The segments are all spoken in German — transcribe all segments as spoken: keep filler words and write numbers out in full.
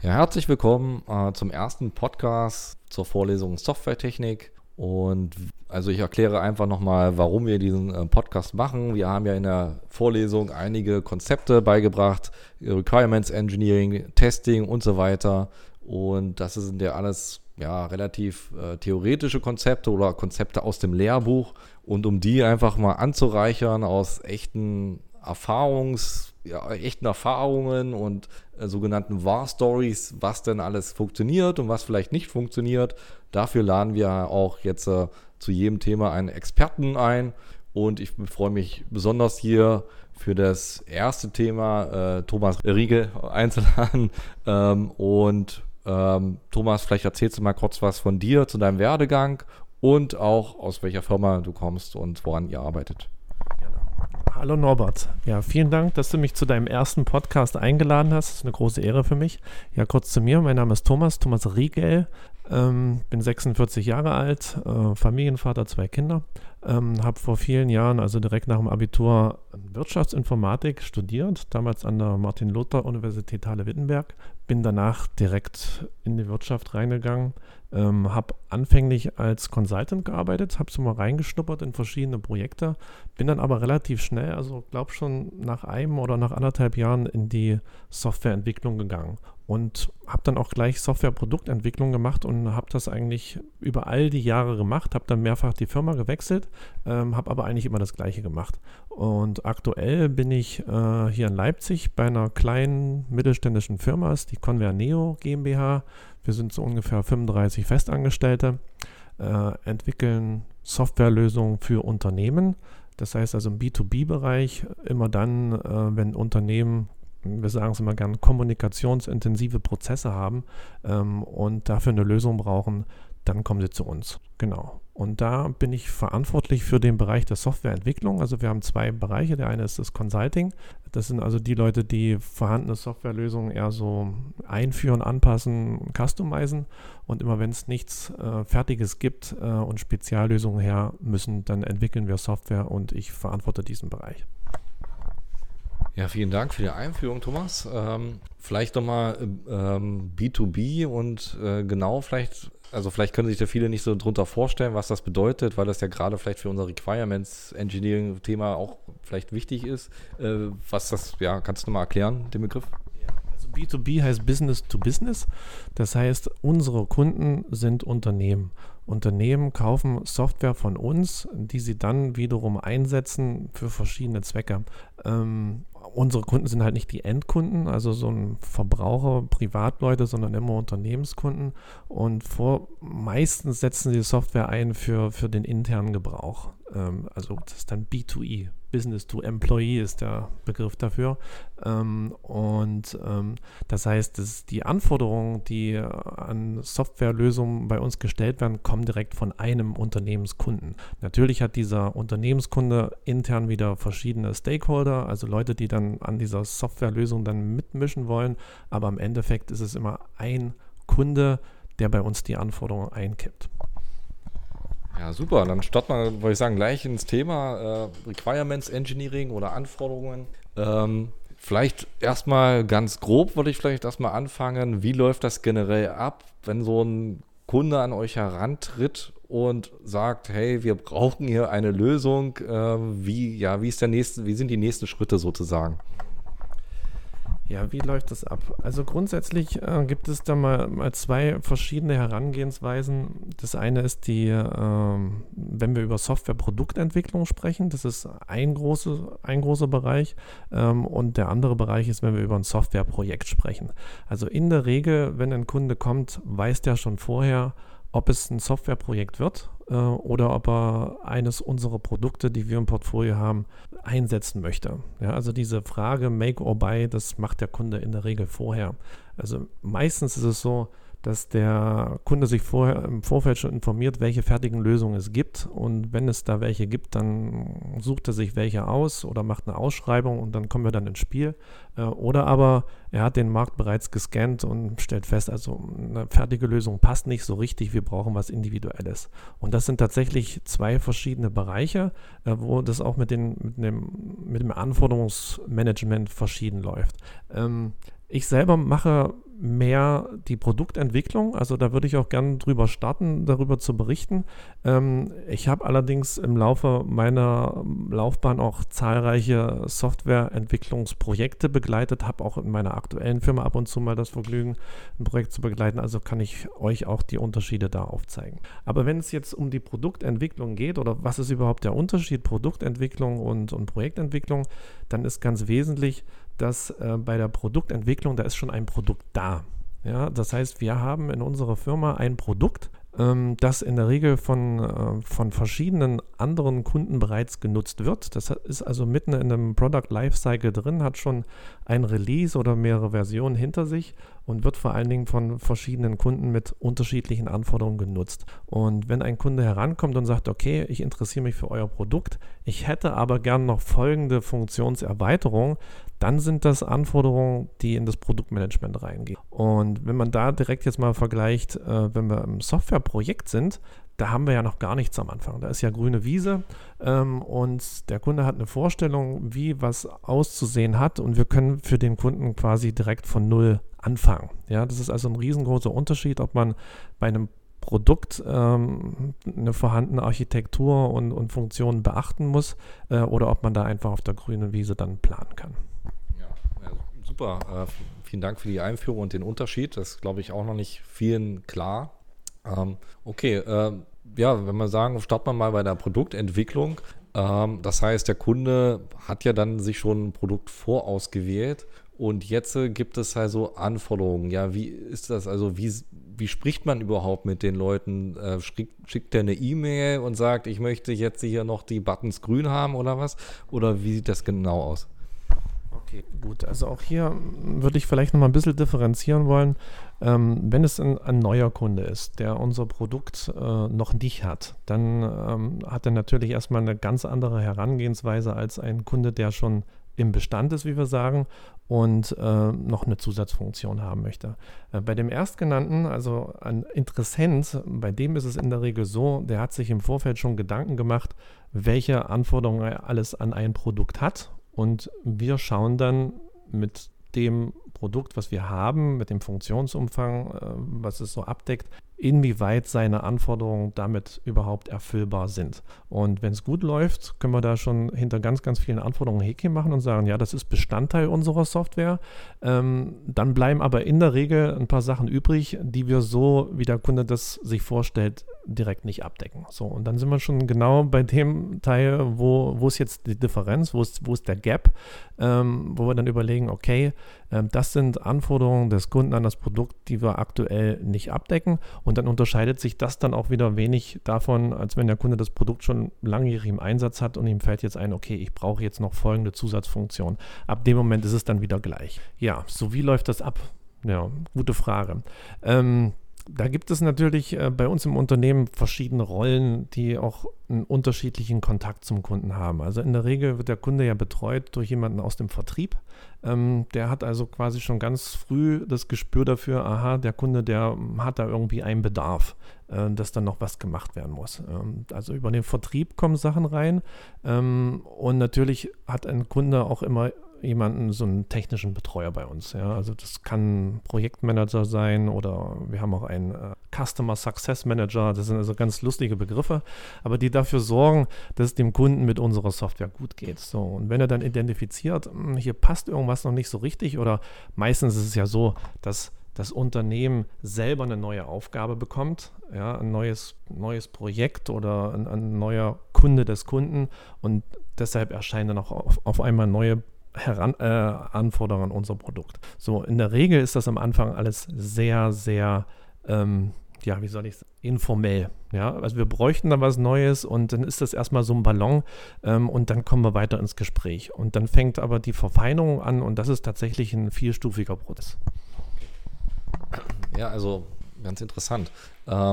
Ja, herzlich willkommen äh, zum ersten Podcast zur Vorlesung Softwaretechnik. Und also ich erkläre einfach nochmal, warum wir diesen äh, Podcast machen. Wir haben ja in der Vorlesung einige Konzepte beigebracht, Requirements Engineering, Testing und so weiter. Und das sind ja alles ja, relativ äh, theoretische Konzepte oder Konzepte aus dem Lehrbuch. Und um die einfach mal anzureichern aus echten Erfahrungs, ja, echten Erfahrungen und äh, sogenannten War-Stories, was denn alles funktioniert und was vielleicht nicht funktioniert. Dafür laden wir auch jetzt äh, zu jedem Thema einen Experten ein. Und ich freue mich besonders hier für das erste Thema äh, Thomas Riegel einzuladen. Ähm, und ähm, Thomas, vielleicht erzählst du mal kurz was von dir, zu deinem Werdegang und auch aus welcher Firma du kommst und woran ihr arbeitet. Hallo Norbert. Ja, vielen Dank, dass du mich zu deinem ersten Podcast eingeladen hast. Das ist eine große Ehre für mich. Ja, kurz zu mir. Mein Name ist Thomas, Thomas Riegel. Ähm, bin sechsundvierzig Jahre alt, äh, Familienvater, zwei Kinder. Ähm, habe vor vielen Jahren, also direkt nach dem Abitur, Wirtschaftsinformatik studiert, damals an der Martin-Luther-Universität Halle-Wittenberg. Bin danach direkt in die Wirtschaft reingegangen, ähm, habe anfänglich als Consultant gearbeitet, habe so mal reingeschnuppert in verschiedene Projekte, bin dann aber relativ schnell, also glaube schon nach einem oder nach anderthalb Jahren in die Softwareentwicklung gegangen. Und habe dann auch gleich Softwareproduktentwicklung gemacht und habe das eigentlich über all die Jahre gemacht, habe dann mehrfach die Firma gewechselt, ähm, habe aber eigentlich immer das Gleiche gemacht. Und aktuell bin ich äh, hier in Leipzig bei einer kleinen mittelständischen Firma, das ist die Converneo GmbH. Wir sind so ungefähr fünfunddreißig Festangestellte, äh, entwickeln Softwarelösungen für Unternehmen. Das heißt also im B zwei B-Bereich immer dann, äh, wenn Unternehmen, wir sagen es immer gern, kommunikationsintensive Prozesse haben ähm, und dafür eine Lösung brauchen, dann kommen sie zu uns. Genau. Und da bin ich verantwortlich für den Bereich der Softwareentwicklung. Also wir haben zwei Bereiche. Der eine ist das Consulting. Das sind also die Leute, die vorhandene Softwarelösungen eher so einführen, anpassen, customizen. Und immer wenn es nichts äh, Fertiges gibt äh, und Speziallösungen her müssen, dann entwickeln wir Software und ich verantworte diesen Bereich. Ja, vielen Dank für die Einführung, Thomas. Ähm, vielleicht nochmal ähm, B zwei B und äh, genau vielleicht, also vielleicht können sich da viele nicht so drunter vorstellen, was das bedeutet, weil das ja gerade vielleicht für unser Requirements Engineering Thema auch vielleicht wichtig ist. Äh, was das, ja, kannst du nochmal erklären, den Begriff? Also B zwei B heißt Business to Business. Das heißt, unsere Kunden sind Unternehmen. Unternehmen kaufen Software von uns, die sie dann wiederum einsetzen für verschiedene Zwecke. Ähm, unsere Kunden sind halt nicht die Endkunden, also so ein Verbraucher, Privatleute, sondern immer Unternehmenskunden. Und vor, meistens setzen sie Software ein für, für den internen Gebrauch. Ähm, also das ist dann B zwei E. Business to Employee ist der Begriff dafür. Ähm, und ähm, das heißt, dass die Anforderungen, die an Softwarelösungen bei uns gestellt werden, kommen direkt von einem Unternehmenskunden. Natürlich hat dieser Unternehmenskunde intern wieder verschiedene Stakeholder, also Leute, die dann an dieser Softwarelösung dann mitmischen wollen, aber im Endeffekt ist es immer ein Kunde, der bei uns die Anforderungen einkippt. Ja, super. Dann starten wir, würde ich sagen, gleich ins Thema äh, Requirements Engineering oder Anforderungen. Ähm, vielleicht erstmal ganz grob würde ich vielleicht erstmal anfangen. Wie läuft das generell ab, wenn so ein Kunde an euch herantritt und sagt, hey, wir brauchen hier eine Lösung. Äh, wie, ja, wie ist der nächste, wie sind die nächsten Schritte sozusagen? Ja, wie läuft das ab? Also grundsätzlich äh, gibt es da mal, mal zwei verschiedene Herangehensweisen. Das eine ist die, ähm, wenn wir über Softwareproduktentwicklung sprechen, das ist ein, große, ein großer Bereich. Ähm, und der andere Bereich ist, wenn wir über ein Softwareprojekt sprechen. Also in der Regel, wenn ein Kunde kommt, weiß der schon vorher, ob es ein Softwareprojekt wird äh, oder ob er eines unserer Produkte, die wir im Portfolio haben, einsetzen möchte. Ja, also diese Frage Make or Buy, das macht der Kunde in der Regel vorher. Also meistens ist es so, dass der Kunde sich vorher im Vorfeld schon informiert, welche fertigen Lösungen es gibt, und wenn es da welche gibt, dann sucht er sich welche aus oder macht eine Ausschreibung und dann kommen wir dann ins Spiel. Oder aber er hat den Markt bereits gescannt und stellt fest, also eine fertige Lösung passt nicht so richtig, wir brauchen was Individuelles. Und das sind tatsächlich zwei verschiedene Bereiche, wo das auch mit, den, mit, dem, mit dem Anforderungsmanagement verschieden läuft. Ich selber mache mehr die Produktentwicklung. Also da würde ich auch gerne drüber starten, darüber zu berichten. Ähm, ich habe allerdings im Laufe meiner Laufbahn auch zahlreiche Softwareentwicklungsprojekte begleitet, habe auch in meiner aktuellen Firma ab und zu mal das Vergnügen, ein Projekt zu begleiten. Also kann ich euch auch die Unterschiede da aufzeigen. Aber wenn es jetzt um die Produktentwicklung geht oder was ist überhaupt der Unterschied Produktentwicklung und, und Projektentwicklung, dann ist ganz wesentlich, dass äh, bei der Produktentwicklung, da ist schon ein Produkt da. Ja, das heißt, wir haben in unserer Firma ein Produkt, ähm, das in der Regel von, äh, von verschiedenen anderen Kunden bereits genutzt wird. Das ist also mitten in einem Product Lifecycle drin, hat schon ein Release oder mehrere Versionen hinter sich und wird vor allen Dingen von verschiedenen Kunden mit unterschiedlichen Anforderungen genutzt. Und wenn ein Kunde herankommt und sagt, okay, ich interessiere mich für euer Produkt, ich hätte aber gern noch folgende Funktionserweiterung, dann sind das Anforderungen, die in das Produktmanagement reingehen. Und wenn man da direkt jetzt mal vergleicht, äh, wenn wir im Softwareprojekt sind, da haben wir ja noch gar nichts am Anfang. Da ist ja grüne Wiese ähm, und der Kunde hat eine Vorstellung, wie was auszusehen hat und wir können für den Kunden quasi direkt von Null anfangen. Ja, das ist also ein riesengroßer Unterschied, ob man bei einem Produkt ähm, eine vorhandene Architektur und, und Funktionen beachten muss äh, oder ob man da einfach auf der grünen Wiese dann planen kann. Ja, ja super. Äh, vielen Dank für die Einführung und den Unterschied. Das ist, glaube ich, auch noch nicht vielen klar. Ähm, okay, äh, ja, wenn wir sagen, starten wir mal bei der Produktentwicklung. Ähm, das heißt, der Kunde hat ja dann sich schon ein Produkt vorausgewählt und jetzt äh, gibt es also Anforderungen. Ja, wie ist das? Also wie, wie spricht man überhaupt mit den Leuten? Äh, schickt, schickt der eine E-Mail und sagt, ich möchte jetzt hier noch die Buttons grün haben oder was? Oder wie sieht das genau aus? Okay, gut. Also auch hier würde ich vielleicht noch mal ein bisschen differenzieren wollen. Ähm, wenn es ein, ein neuer Kunde ist, der unser Produkt äh, noch nicht hat, dann ähm, hat er natürlich erstmal eine ganz andere Herangehensweise als ein Kunde, der schon im Bestand ist, wie wir sagen, und äh, noch eine Zusatzfunktion haben möchte. Äh, bei dem Erstgenannten, also ein Interessent, bei dem ist es in der Regel so, der hat sich im Vorfeld schon Gedanken gemacht, welche Anforderungen er alles an ein Produkt hat. Und wir schauen dann mit dem Produkt, was wir haben, mit dem Funktionsumfang, äh, was es so abdeckt, inwieweit seine Anforderungen damit überhaupt erfüllbar sind. Und wenn es gut läuft, können wir da schon hinter ganz, ganz vielen Anforderungen ein Häkchen machen und sagen, ja, das ist Bestandteil unserer Software. Ähm, dann bleiben aber in der Regel ein paar Sachen übrig, die wir so, wie der Kunde das sich vorstellt, direkt nicht abdecken. So, und dann sind wir schon genau bei dem Teil, wo, wo ist jetzt die Differenz, wo ist, wo ist der Gap, ähm, wo wir dann überlegen, okay, ähm, das sind Anforderungen des Kunden an das Produkt, die wir aktuell nicht abdecken. Und dann unterscheidet sich das dann auch wieder wenig davon, als wenn der Kunde das Produkt schon langjährig im Einsatz hat und ihm fällt jetzt ein, okay, ich brauche jetzt noch folgende Zusatzfunktion. Ab dem Moment ist es dann wieder gleich. Ja, so wie läuft das ab? Ja, gute Frage. Ähm, Da gibt es natürlich äh, bei uns im Unternehmen verschiedene Rollen, die auch einen unterschiedlichen Kontakt zum Kunden haben. Also in der Regel wird der Kunde ja betreut durch jemanden aus dem Vertrieb. Ähm, der hat also quasi schon ganz früh das Gespür dafür, aha, der Kunde, der hat da irgendwie einen Bedarf, äh, dass dann noch was gemacht werden muss. Ähm, also über den Vertrieb kommen Sachen rein ähm, und natürlich hat ein Kunde auch immer jemanden, so einen technischen Betreuer bei uns. Ja? Also das kann Projektmanager sein oder wir haben auch einen äh, Customer Success Manager. Das sind also ganz lustige Begriffe, aber die dafür sorgen, dass es dem Kunden mit unserer Software gut geht. So, und wenn er dann identifiziert, mh, hier passt irgendwas noch nicht so richtig oder meistens ist es ja so, dass das Unternehmen selber eine neue Aufgabe bekommt, ja, ein neues, neues Projekt oder ein, ein neuer Kunde des Kunden und deshalb erscheinen dann auch auf, auf einmal neue Heran, äh, Anforderungen an unser Produkt. So, in der Regel ist das am Anfang alles sehr, sehr, ähm, ja, wie soll ich sagen, informell. Ja, also wir bräuchten da was Neues und dann ist das erstmal so ein Ballon ähm, und dann kommen wir weiter ins Gespräch. Und dann fängt aber die Verfeinerung an und das ist tatsächlich ein vielstufiger Prozess. Ja, also ganz interessant. Ähm,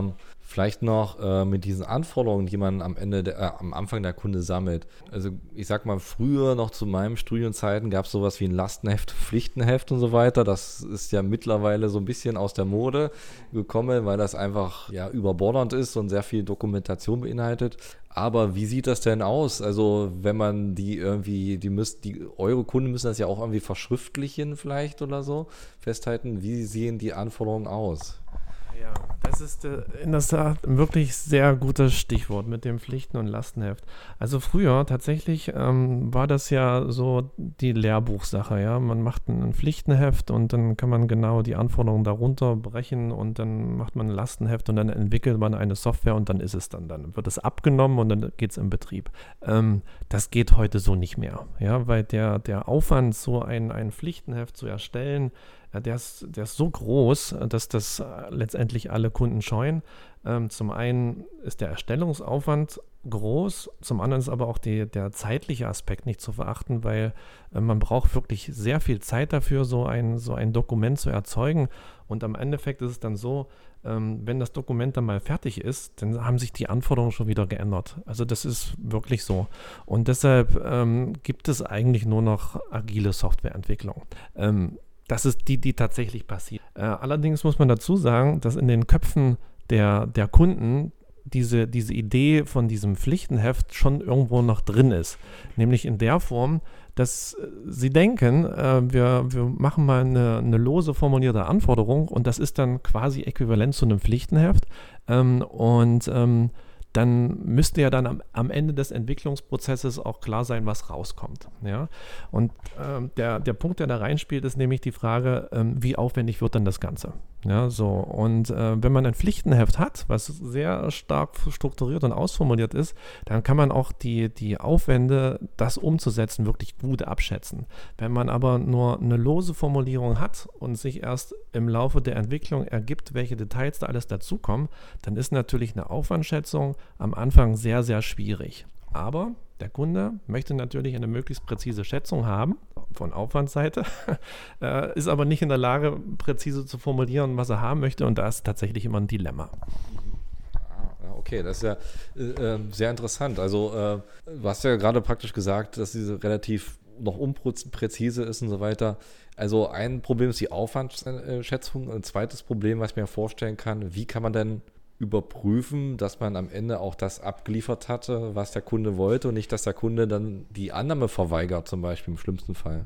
Vielleicht noch äh, mit diesen Anforderungen, die man am Ende, der, äh, am Anfang der Kunde sammelt. Also ich sag mal, früher noch zu meinen Studienzeiten gab es sowas wie ein Lastenheft, Pflichtenheft und so weiter. Das ist ja mittlerweile so ein bisschen aus der Mode gekommen, weil das einfach ja überbordernd ist und sehr viel Dokumentation beinhaltet. Aber wie sieht das denn aus? Also wenn man die irgendwie, die müsst, die eure Kunden müssen das ja auch irgendwie verschriftlichen vielleicht oder so festhalten. Wie sehen die Anforderungen aus? Ja, das ist äh, in der Tat ein wirklich sehr gutes Stichwort mit dem Pflichten- und Lastenheft. Also früher tatsächlich ähm, war das ja so die Lehrbuchsache, ja. Man macht ein, ein Pflichtenheft und dann kann man genau die Anforderungen darunter brechen und dann macht man ein Lastenheft und dann entwickelt man eine Software und dann ist es dann. Dann wird es abgenommen und dann geht es in Betrieb. Ähm, das geht heute so nicht mehr, ja, weil der, der Aufwand, so ein, ein Pflichtenheft zu erstellen, Ja, der ist, der ist so groß, dass das letztendlich alle Kunden scheuen. Ähm, zum einen ist der Erstellungsaufwand groß, zum anderen ist aber auch die, der zeitliche Aspekt nicht zu verachten, weil äh, man braucht wirklich sehr viel Zeit dafür, so ein, so ein Dokument zu erzeugen. Und am Endeffekt ist es dann so, ähm, wenn das Dokument dann mal fertig ist, dann haben sich die Anforderungen schon wieder geändert. Also das ist wirklich so. Und deshalb ähm, gibt es eigentlich nur noch agile Softwareentwicklung. Ähm, Das ist die, die tatsächlich passiert. Äh, allerdings muss man dazu sagen, dass in den Köpfen der, der Kunden diese, diese Idee von diesem Pflichtenheft schon irgendwo noch drin ist. Nämlich in der Form, dass sie denken, äh, wir, wir machen mal eine, eine lose formulierte Anforderung und das ist dann quasi äquivalent zu einem Pflichtenheft. Ähm, und ähm, dann müsste ja dann am, am Ende des Entwicklungsprozesses auch klar sein, was rauskommt. Ja? Und ähm, der, der Punkt, der da reinspielt, ist nämlich die Frage, ähm, wie aufwendig wird dann das Ganze? Ja, so. Und äh, wenn man ein Pflichtenheft hat, was sehr stark strukturiert und ausformuliert ist, dann kann man auch die, die Aufwände, das umzusetzen, wirklich gut abschätzen. Wenn man aber nur eine lose Formulierung hat und sich erst im Laufe der Entwicklung ergibt, welche Details da alles dazukommen, dann ist natürlich eine Aufwandschätzung am Anfang sehr, sehr schwierig. Aber der Kunde möchte natürlich eine möglichst präzise Schätzung haben von Aufwandsseite, äh, ist aber nicht in der Lage, präzise zu formulieren, was er haben möchte und da ist tatsächlich immer ein Dilemma. Ah, okay, das ist ja äh, sehr interessant. Also äh, du hast ja gerade praktisch gesagt, dass diese relativ noch unpräzise ist und so weiter. Also ein Problem ist die Aufwandschätzung. Ein zweites Problem, was ich mir vorstellen kann, wie kann man denn überprüfen, dass man am Ende auch das abgeliefert hatte, was der Kunde wollte und nicht, dass der Kunde dann die Annahme verweigert, zum Beispiel im schlimmsten Fall.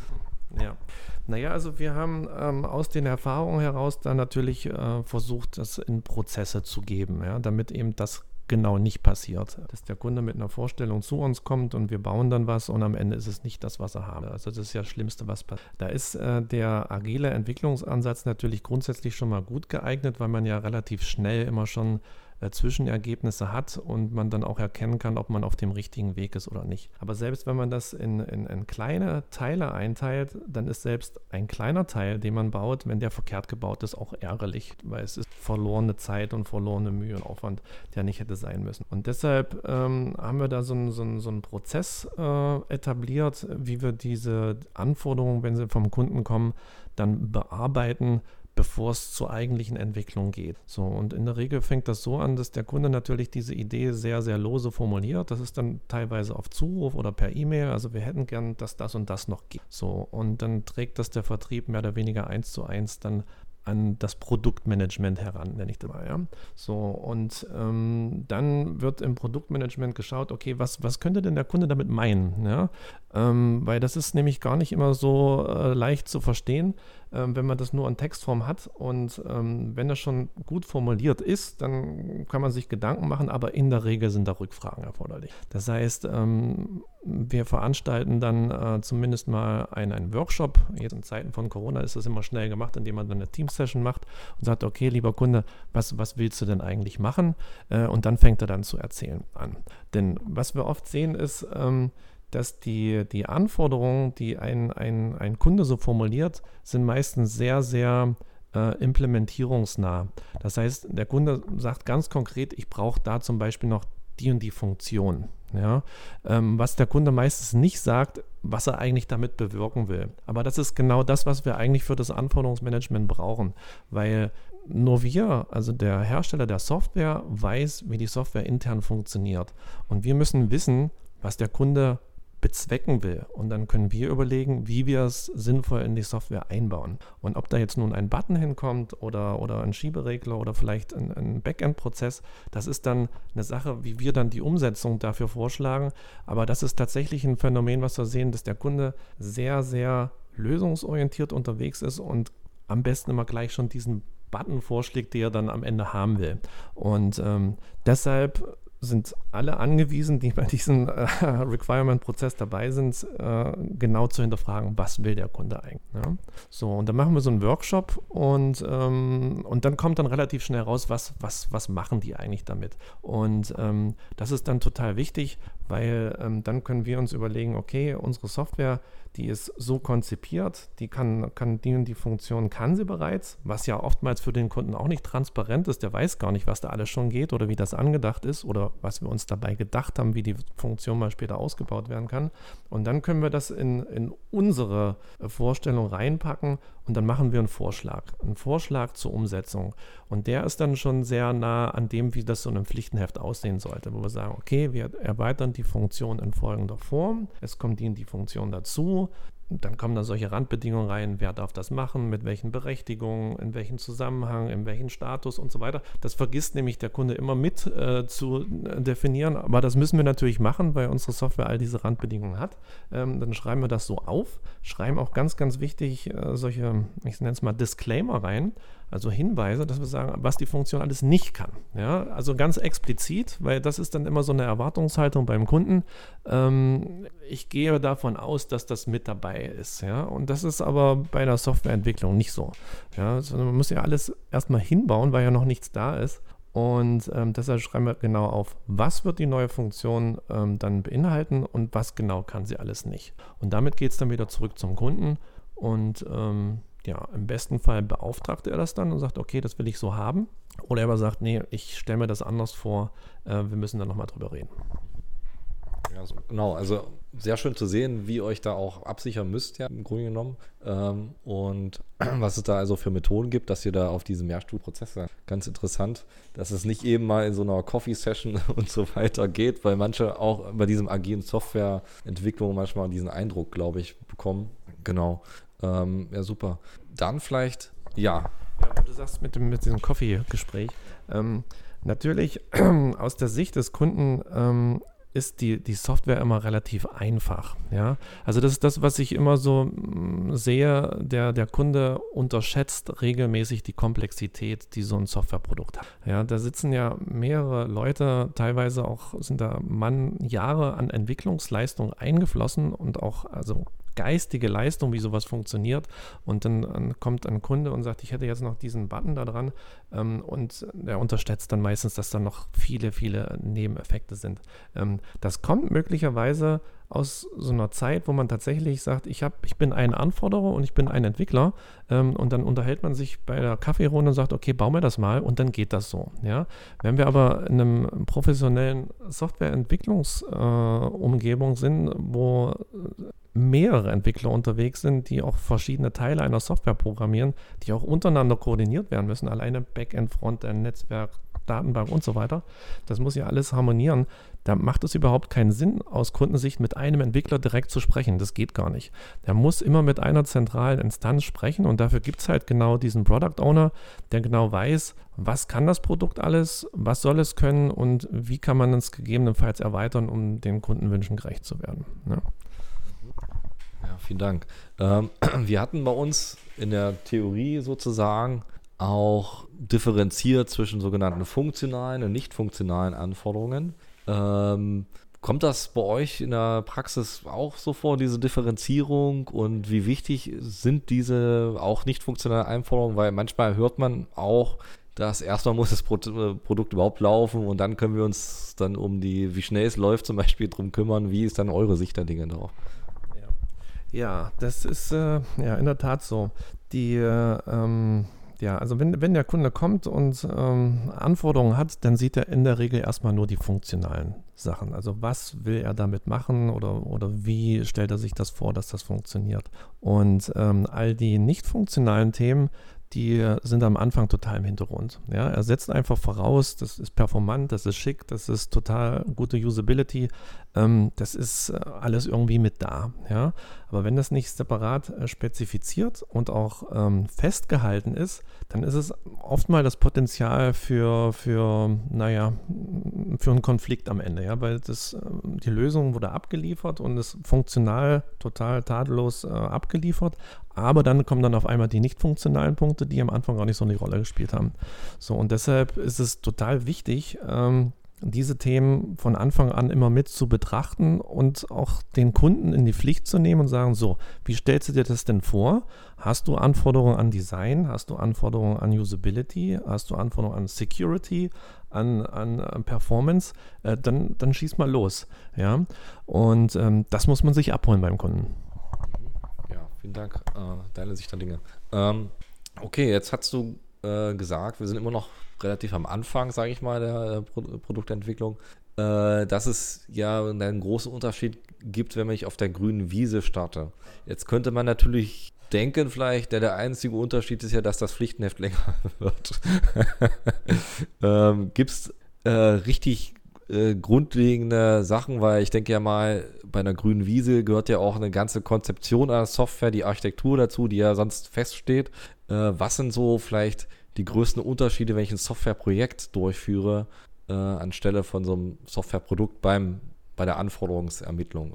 Ja, naja, also wir haben ähm, aus den Erfahrungen heraus dann natürlich äh, versucht, das in Prozesse zu geben, ja, damit eben das genau nicht passiert. Dass der Kunde mit einer Vorstellung zu uns kommt und wir bauen dann was und am Ende ist es nicht das, was er haben will. Also das ist ja das Schlimmste, was passiert. Da ist äh, der agile Entwicklungsansatz natürlich grundsätzlich schon mal gut geeignet, weil man ja relativ schnell immer schon äh, Zwischenergebnisse hat und man dann auch erkennen kann, ob man auf dem richtigen Weg ist oder nicht. Aber selbst wenn man das in, in, in kleine Teile einteilt, dann ist selbst ein kleiner Teil, den man baut, wenn der verkehrt gebaut ist, auch ärgerlich, weil es ist verlorene Zeit und verlorene Mühe und Aufwand, der nicht hätte sein müssen. Und deshalb ähm, haben wir da so einen so so einen Prozess äh, etabliert, wie wir diese Anforderungen, wenn sie vom Kunden kommen, dann bearbeiten, bevor es zur eigentlichen Entwicklung geht. So, und in der Regel fängt das so an, dass der Kunde natürlich diese Idee sehr, sehr lose formuliert. Das ist dann teilweise auf Zuruf oder per E-Mail. Also wir hätten gern, dass das und das noch geht. So, und dann trägt das der Vertrieb mehr oder weniger eins zu eins dann an das Produktmanagement heran, nenne ich das mal. Ja? So, und ähm, dann wird im Produktmanagement geschaut, okay, was, was könnte denn der Kunde damit meinen? Ja? Ähm, weil das ist nämlich gar nicht immer so äh, leicht zu verstehen, ähm, wenn man das nur in Textform hat. Und ähm, wenn das schon gut formuliert ist, dann kann man sich Gedanken machen, aber in der Regel sind da Rückfragen erforderlich. Das heißt, ähm, wir veranstalten dann äh, zumindest mal einen, einen Workshop. Jetzt in Zeiten von Corona ist das immer schnell gemacht, indem man dann eine Teams-Session macht und sagt, okay, lieber Kunde, was, was willst du denn eigentlich machen? Äh, und dann fängt er dann zu erzählen an. Denn was wir oft sehen ist, ähm, dass die, die Anforderungen, die ein, ein, ein Kunde so formuliert, sind meistens sehr, sehr äh, implementierungsnah. Das heißt, der Kunde sagt ganz konkret, ich brauche da zum Beispiel noch die und die Funktion. Ja, ähm, was der Kunde meistens nicht sagt, was er eigentlich damit bewirken will. Aber das ist genau das, was wir eigentlich für das Anforderungsmanagement brauchen, weil nur wir, also der Hersteller der Software, weiß, wie die Software intern funktioniert. Und wir müssen wissen, was der Kunde bezwecken will. Und dann können wir überlegen, wie wir es sinnvoll in die Software einbauen. Und ob da jetzt nun ein Button hinkommt oder, oder ein Schieberegler oder vielleicht ein, ein Backend-Prozess, das ist dann eine Sache, wie wir dann die Umsetzung dafür vorschlagen. Aber das ist tatsächlich ein Phänomen, was wir sehen, dass der Kunde sehr, sehr lösungsorientiert unterwegs ist und am besten immer gleich schon diesen Button vorschlägt, den er dann am Ende haben will. Und ähm, deshalb sind alle angewiesen, die bei diesem äh, Requirement-Prozess dabei sind, äh, genau zu hinterfragen, was will der Kunde eigentlich. Ja? So, und dann machen wir so einen Workshop und, ähm, und dann kommt dann relativ schnell raus, was, was, was machen die eigentlich damit. Und ähm, das ist dann total wichtig, weil ähm, dann können wir uns überlegen, okay, unsere Software, die ist so konzipiert, die kann, kann die und die Funktion kann sie bereits, was ja oftmals für den Kunden auch nicht transparent ist, der weiß gar nicht, was da alles schon geht oder wie das angedacht ist oder was wir uns dabei gedacht haben, wie die Funktion mal später ausgebaut werden kann. Und dann können wir das in, in unsere Vorstellung reinpacken und dann machen wir einen Vorschlag, einen Vorschlag zur Umsetzung. Und der ist dann schon sehr nah an dem, wie das so in einem Pflichtenheft aussehen sollte, wo wir sagen, okay, wir erweitern die Funktion in folgender Form, es kommt die, die Funktion dazu, dann kommen da solche Randbedingungen rein, wer darf das machen, mit welchen Berechtigungen, in welchem Zusammenhang, in welchem Status und so weiter. Das vergisst nämlich der Kunde immer mit äh, zu definieren, aber das müssen wir natürlich machen, weil unsere Software all diese Randbedingungen hat. Ähm, dann schreiben wir das so auf, schreiben auch ganz, ganz wichtig äh, solche, ich nenne es mal Disclaimer rein, also Hinweise, dass wir sagen, was die Funktion alles nicht kann. Ja, also ganz explizit, weil das ist dann immer so eine Erwartungshaltung beim Kunden. Ähm, ich gehe davon aus, dass das mit dabei ist. Ja, und das ist aber bei der Softwareentwicklung nicht so. Ja, sondern man muss ja alles erstmal hinbauen, weil ja noch nichts da ist. Und ähm, deshalb schreiben wir genau auf, was wird die neue Funktion ähm, dann beinhalten und was genau kann sie alles nicht. Und damit geht es dann wieder zurück zum Kunden und ähm, ja, im besten Fall beauftragt er das dann und sagt, okay, das will ich so haben. Oder er aber sagt, nee, ich stelle mir das anders vor, äh, wir müssen da nochmal drüber reden. Ja, so, genau, also sehr schön zu sehen, wie ihr euch da auch absichern müsst, ja, im Grunde genommen. Ähm, und was es da also für Methoden gibt, dass ihr da auf diesen Mehrstufenprozess seid. Ganz interessant, dass es nicht eben mal in so einer Coffee-Session und so weiter geht, weil manche auch bei diesem agilen Softwareentwicklung manchmal diesen Eindruck, glaube ich, bekommen. Genau. Ähm, ja, super. Dann vielleicht, ja. Ja, du sagst mit, dem, mit diesem Coffee-Gespräch. Ähm, natürlich, aus der Sicht des Kunden ähm, ist die, die Software immer relativ einfach. Ja? Also das ist das, was ich immer so mh, sehe, der, der Kunde unterschätzt regelmäßig die Komplexität, die so ein Softwareprodukt hat. Ja, da sitzen ja mehrere Leute, teilweise auch sind da Mann Jahre an Entwicklungsleistung eingeflossen und auch also geistige Leistung, wie sowas funktioniert, und dann, dann kommt ein Kunde und sagt, ich hätte jetzt noch diesen Button da dran, ähm, und er unterschätzt dann meistens, dass da noch viele, viele Nebeneffekte sind. Ähm, das kommt möglicherweise aus so einer Zeit, wo man tatsächlich sagt, ich, hab, ich bin ein Anforderer und ich bin ein Entwickler, ähm, und dann unterhält man sich bei der Kaffeerunde und sagt, okay, bau mir das mal, und dann geht das so. Ja? Wenn wir aber in einem professionellen Softwareentwicklungsumgebung äh, sind, wo mehrere Entwickler unterwegs sind, die auch verschiedene Teile einer Software programmieren, die auch untereinander koordiniert werden müssen, alleine Backend, Frontend, Netzwerk, Datenbank und so weiter. Das muss ja alles harmonieren. Da macht es überhaupt keinen Sinn, aus Kundensicht mit einem Entwickler direkt zu sprechen. Das geht gar nicht. Der muss immer mit einer zentralen Instanz sprechen, und dafür gibt es halt genau diesen Product Owner, der genau weiß, was kann das Produkt alles, was soll es können und wie kann man es gegebenenfalls erweitern, um den Kundenwünschen gerecht zu werden. Ja. Ja, vielen Dank. Ähm, wir hatten bei uns in der Theorie sozusagen auch differenziert zwischen sogenannten funktionalen und nicht funktionalen Anforderungen. Ähm, kommt das bei euch in der Praxis auch so vor, diese Differenzierung, und wie wichtig sind diese auch nicht funktionalen Anforderungen? Weil manchmal hört man auch, dass erstmal muss das Produkt überhaupt laufen, und dann können wir uns dann um die, wie schnell es läuft zum Beispiel, drum kümmern. Wie ist dann eure Sicht der Dinge drauf? Ja, das ist äh, ja in der Tat so. Die, äh, ähm, ja, also wenn, wenn der Kunde kommt und ähm, Anforderungen hat, dann sieht er in der Regel erstmal nur die funktionalen Sachen. Also was will er damit machen, oder, oder wie stellt er sich das vor, dass das funktioniert? Und ähm, all die nicht funktionalen Themen, die sind am Anfang total im Hintergrund. Ja, er setzt einfach voraus, das ist performant, das ist schick, das ist total gute Usability, ähm, das ist äh, alles irgendwie mit da. Ja, aber wenn das nicht separat äh, spezifiziert und auch ähm, festgehalten ist, dann ist es oft mal das Potenzial für, für, naja, für einen Konflikt am Ende, ja, weil das, die Lösung wurde abgeliefert und ist funktional total tadellos äh, abgeliefert, aber dann kommen dann auf einmal die nicht funktionalen Punkte, die am Anfang gar nicht so eine Rolle gespielt haben. So, und deshalb ist es total wichtig, ähm, diese Themen von Anfang an immer mit zu betrachten und auch den Kunden in die Pflicht zu nehmen und sagen, so, wie stellst du dir das denn vor? Hast du Anforderungen an Design? Hast du Anforderungen an Usability? Hast du Anforderungen an Security? An, an, an Performance? Äh, dann, dann schieß mal los. Ja? Und ähm, das muss man sich abholen beim Kunden. Ja, vielen Dank. Äh, deine Sicht der Dinge. Ähm, okay, jetzt hast du äh, gesagt, wir sind immer noch relativ am Anfang, sage ich mal, der Pro- Produktentwicklung, äh, dass es ja einen großen Unterschied gibt, wenn ich auf der grünen Wiese starte. Jetzt könnte man natürlich denken vielleicht, der, der einzige Unterschied ist ja, dass das Pflichtenheft länger wird. ähm, gibt es äh, richtig äh, grundlegende Sachen, weil ich denke ja mal, bei einer grünen Wiese gehört ja auch eine ganze Konzeption an der Software, die Architektur dazu, die ja sonst feststeht. Äh, was sind so vielleicht die größten Unterschiede, wenn ich ein Softwareprojekt durchführe, äh, anstelle von so einem Softwareprodukt beim, bei der Anforderungsermittlung?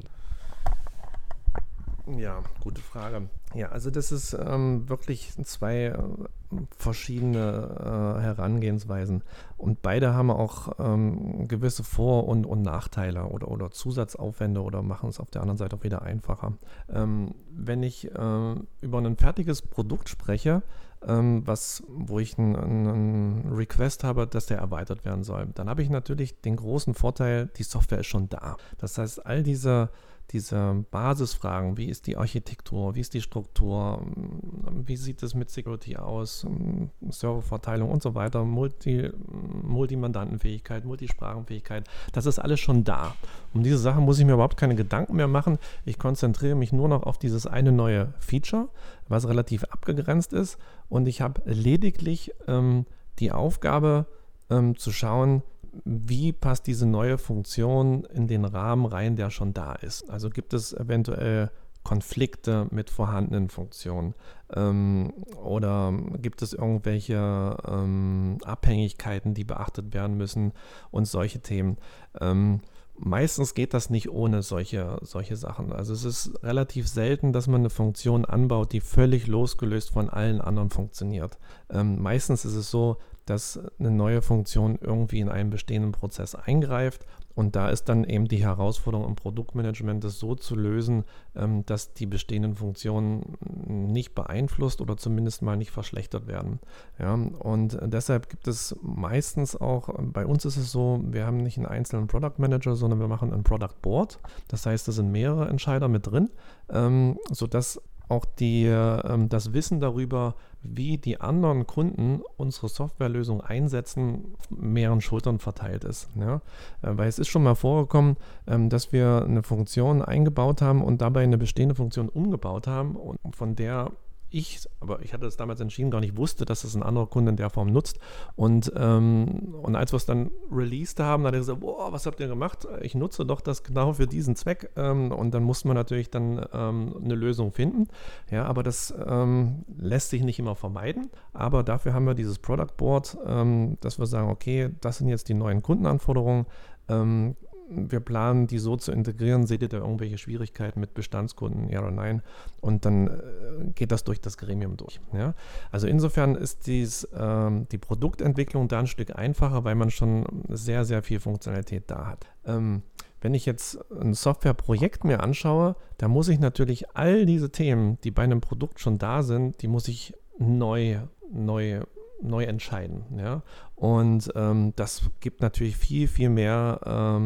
Ja, gute Frage. Ja, also das ist ähm, wirklich zwei äh, verschiedene äh, Herangehensweisen und beide haben auch ähm, gewisse Vor- und, und Nachteile oder, oder Zusatzaufwände oder machen es auf der anderen Seite auch wieder einfacher. Ähm, wenn ich äh, über ein fertiges Produkt spreche, ähm, was, wo ich einen Request habe, dass der erweitert werden soll, dann habe ich natürlich den großen Vorteil, die Software ist schon da. Das heißt, all diese Diese Basisfragen, wie ist die Architektur, wie ist die Struktur, wie sieht es mit Security aus, Serververteilung und so weiter, Multi, Multimandantenfähigkeit, Multisprachenfähigkeit, das ist alles schon da. Um diese Sachen muss ich mir überhaupt keine Gedanken mehr machen. Ich konzentriere mich nur noch auf dieses eine neue Feature, was relativ abgegrenzt ist und ich habe lediglich ähm, die Aufgabe ähm, zu schauen, wie passt diese neue Funktion in den Rahmen rein, der schon da ist. Also gibt es eventuell Konflikte mit vorhandenen Funktionen ähm, oder gibt es irgendwelche ähm, Abhängigkeiten, die beachtet werden müssen und solche Themen. Ähm, Meistens geht das nicht ohne solche, solche Sachen. Also es ist relativ selten, dass man eine Funktion anbaut, die völlig losgelöst von allen anderen funktioniert. Ähm, meistens ist es so, dass eine neue Funktion irgendwie in einen bestehenden Prozess eingreift und da ist dann eben die Herausforderung im Produktmanagement, das so zu lösen, ähm, dass die bestehenden Funktionen nicht beeinflusst oder zumindest mal nicht verschlechtert werden. Ja, und deshalb gibt es meistens auch, bei uns ist es so, wir haben nicht einen einzelnen Product Manager, sondern wir machen ein Product Board. Das heißt, da sind mehrere Entscheider mit drin, ähm, sodass auch die, ähm, das Wissen darüber, wie die anderen Kunden unsere Softwarelösung einsetzen, auf mehreren Schultern verteilt ist. Ja? Äh, weil es ist schon mal vorgekommen, ähm, dass wir eine Funktion eingebaut haben und dabei eine bestehende Funktion umgebaut haben und von der ich, aber ich hatte das damals entschieden, gar nicht wusste, dass das ein anderer Kunde in der Form nutzt. Und, ähm, und als wir es dann released haben, hat er gesagt, boah, was habt ihr gemacht? Ich nutze doch das genau für diesen Zweck. Ähm, und dann mussten wir natürlich dann ähm, eine Lösung finden. Ja, aber das ähm, lässt sich nicht immer vermeiden. Aber dafür haben wir dieses Product Board, ähm, dass wir sagen, okay, das sind jetzt die neuen Kundenanforderungen. Ähm, Wir planen, die so zu integrieren. Seht ihr da irgendwelche Schwierigkeiten mit Bestandskunden, ja oder nein? Und dann äh, geht das durch das Gremium durch. Ja? Also insofern ist dies, ähm, die Produktentwicklung da ein Stück einfacher, weil man schon sehr, sehr viel Funktionalität da hat. Ähm, wenn ich jetzt ein Softwareprojekt mir anschaue, da muss ich natürlich all diese Themen, die bei einem Produkt schon da sind, die muss ich neu, neu neu entscheiden. Ja? Und ähm, das gibt natürlich viel, viel mehr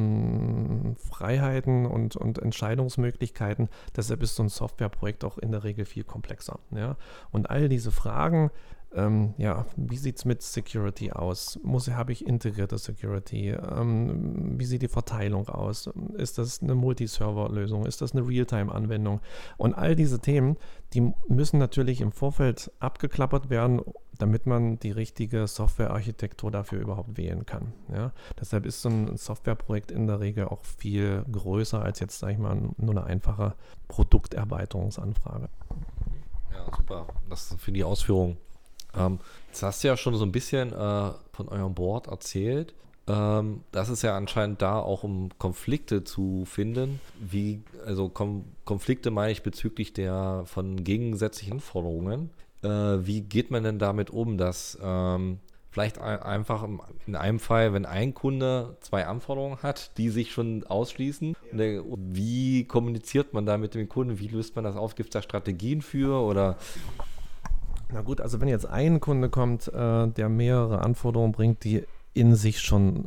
ähm, Freiheiten und, und Entscheidungsmöglichkeiten. Deshalb ist so ein Softwareprojekt auch in der Regel viel komplexer. Ja? Und all diese Fragen, ähm, ja, wie sieht es mit Security aus? Muss, habe ich integrierte Security? Ähm, wie sieht die Verteilung aus? Ist das eine Multiserver-Lösung? Ist das eine Realtime-Anwendung? Und all diese Themen, die müssen natürlich im Vorfeld abgeklappert werden, damit man die richtige Softwarearchitektur dafür überhaupt wählen kann. Ja? Deshalb ist so ein Softwareprojekt in der Regel auch viel größer als jetzt, sage ich mal, nur eine einfache Produkterweiterungsanfrage. Ja, super. Das für die Ausführung. Ähm, jetzt hast du ja schon so ein bisschen äh, von eurem Board erzählt. Ähm, das ist ja anscheinend da auch, um Konflikte zu finden. Wie, also Kom- Konflikte meine ich bezüglich der von gegensätzlichen Anforderungen. Äh, wie geht man denn damit um, dass ähm, vielleicht ein, einfach im, in einem Fall, wenn ein Kunde zwei Anforderungen hat, die sich schon ausschließen, ja. der, wie kommuniziert man da mit dem Kunden? Wie löst man das auf? Gibt es da Strategien für oder? Na gut, also wenn jetzt ein Kunde kommt, äh, der mehrere Anforderungen bringt, die in sich schon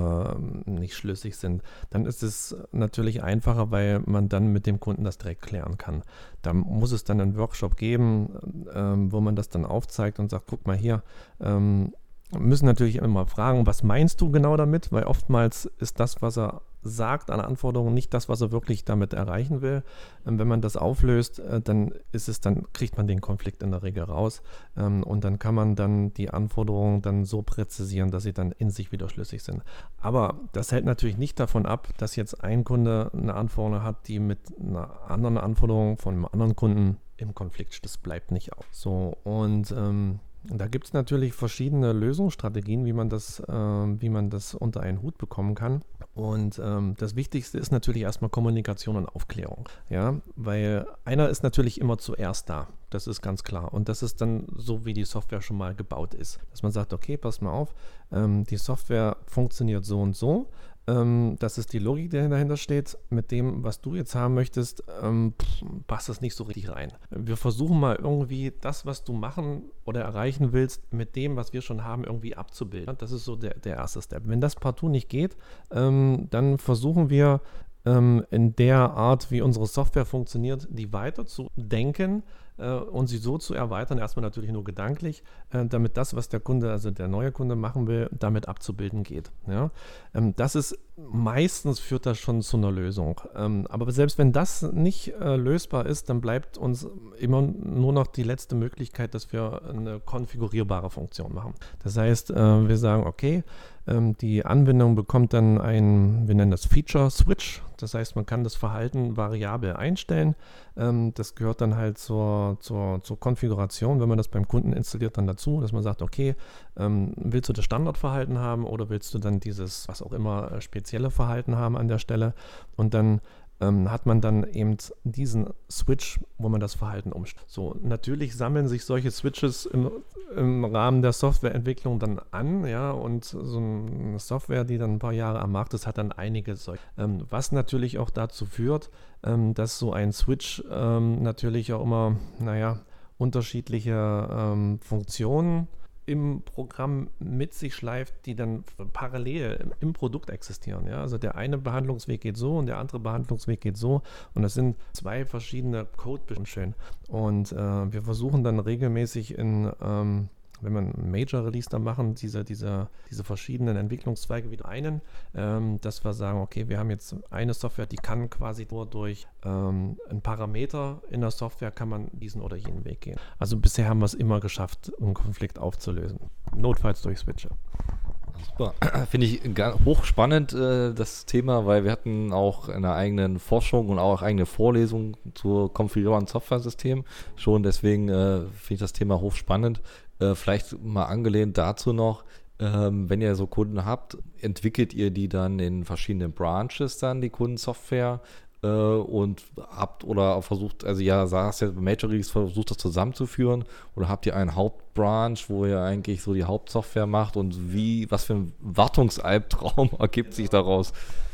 äh, nicht schlüssig sind, dann ist es natürlich einfacher, weil man dann mit dem Kunden das direkt klären kann. Da muss es dann einen Workshop geben, ähm, wo man das dann aufzeigt und sagt, guck mal hier, ähm, müssen natürlich immer fragen, was meinst du genau damit, weil oftmals ist das, was er sagt an Anforderungen, nicht das, was er wirklich damit erreichen will. Ähm, wenn man das auflöst, äh, dann ist es, dann kriegt man den Konflikt in der Regel raus ähm, und dann kann man dann die Anforderungen dann so präzisieren, dass sie dann in sich wieder schlüssig sind. Aber das hält natürlich nicht davon ab, dass jetzt ein Kunde eine Anforderung hat, die mit einer anderen Anforderung von einem anderen Kunden im Konflikt steht. Das bleibt nicht aus. So, und ähm, da gibt es natürlich verschiedene Lösungsstrategien, wie man das, äh, wie man das unter einen Hut bekommen kann. Und ähm, das Wichtigste ist natürlich erstmal Kommunikation und Aufklärung. Ja, weil einer ist natürlich immer zuerst da. Das ist ganz klar. Und das ist dann so, wie die Software schon mal gebaut ist. Dass man sagt, okay, pass mal auf, ähm, die Software funktioniert so und so. Ähm, das ist die Logik, die dahinter steht. Mit dem, was du jetzt haben möchtest, ähm, pff, passt das nicht so richtig rein. Wir versuchen mal irgendwie das, was du machen oder erreichen willst, mit dem, was wir schon haben, irgendwie abzubilden. Das ist so der, der erste Step. Wenn das partout nicht geht, ähm, dann versuchen wir ähm, in der Art, wie unsere Software funktioniert, die weiter zu denken äh, und sie so zu erweitern, erstmal natürlich nur gedanklich, äh, damit das, was der Kunde, also der neue Kunde machen will, damit abzubilden geht. Ja? Ähm, das ist meistens führt das schon zu einer Lösung. Ähm, aber selbst wenn das nicht äh, lösbar ist, dann bleibt uns immer nur noch die letzte Möglichkeit, dass wir eine konfigurierbare Funktion machen. Das heißt, äh, wir sagen, okay, ähm, die Anwendung bekommt dann ein, wir nennen das Feature Switch. Das heißt, man kann das Verhalten variabel einstellen. Ähm, das gehört dann halt zur, zur, zur Konfiguration, wenn man das beim Kunden installiert, dann dazu, dass man sagt, okay, ähm, willst du das Standardverhalten haben oder willst du dann dieses, was auch immer, äh, spezielle Verhalten haben an der Stelle, und dann ähm, hat man dann eben diesen Switch, wo man das Verhalten umstellt. So, natürlich sammeln sich solche Switches im, im Rahmen der Softwareentwicklung dann an, ja, und so eine Software, die dann ein paar Jahre am Markt ist, hat dann einige solche. Ähm, was natürlich auch dazu führt, ähm, dass so ein Switch ähm, natürlich auch immer, naja, unterschiedliche ähm, Funktionen im Programm mit sich schleift, die dann parallel im, im Produkt existieren. Ja? Also der eine Behandlungsweg geht so und der andere Behandlungsweg geht so, und das sind zwei verschiedene Code-Schön. Und äh, wir versuchen dann regelmäßig in, ähm, wenn wir ein Major-Release dann machen, diese, diese, diese verschiedenen Entwicklungszweige wieder einen, ähm, dass wir sagen, okay, wir haben jetzt eine Software, die kann quasi nur durch ähm, einen Parameter in der Software kann man diesen oder jenen Weg gehen. Also bisher haben wir es immer geschafft, einen Konflikt aufzulösen. Notfalls durch Switcher. Super. Finde ich hochspannend, äh, das Thema, weil wir hatten auch eine eigene Forschung und auch eigene Vorlesung zur konfigurierbaren Software-System schon. Deswegen äh, finde ich das Thema hochspannend. Äh, vielleicht mal angelehnt dazu noch, ähm, wenn ihr so Kunden habt, entwickelt ihr die dann in verschiedenen Branches dann, die Kundensoftware, äh, und habt oder versucht, also ja, sagst ja, Major Release versucht das zusammenzuführen, oder habt ihr einen Hauptbranch, wo ihr eigentlich so die Hauptsoftware macht, und wie, was für ein Wartungsalbtraum ergibt sich daraus?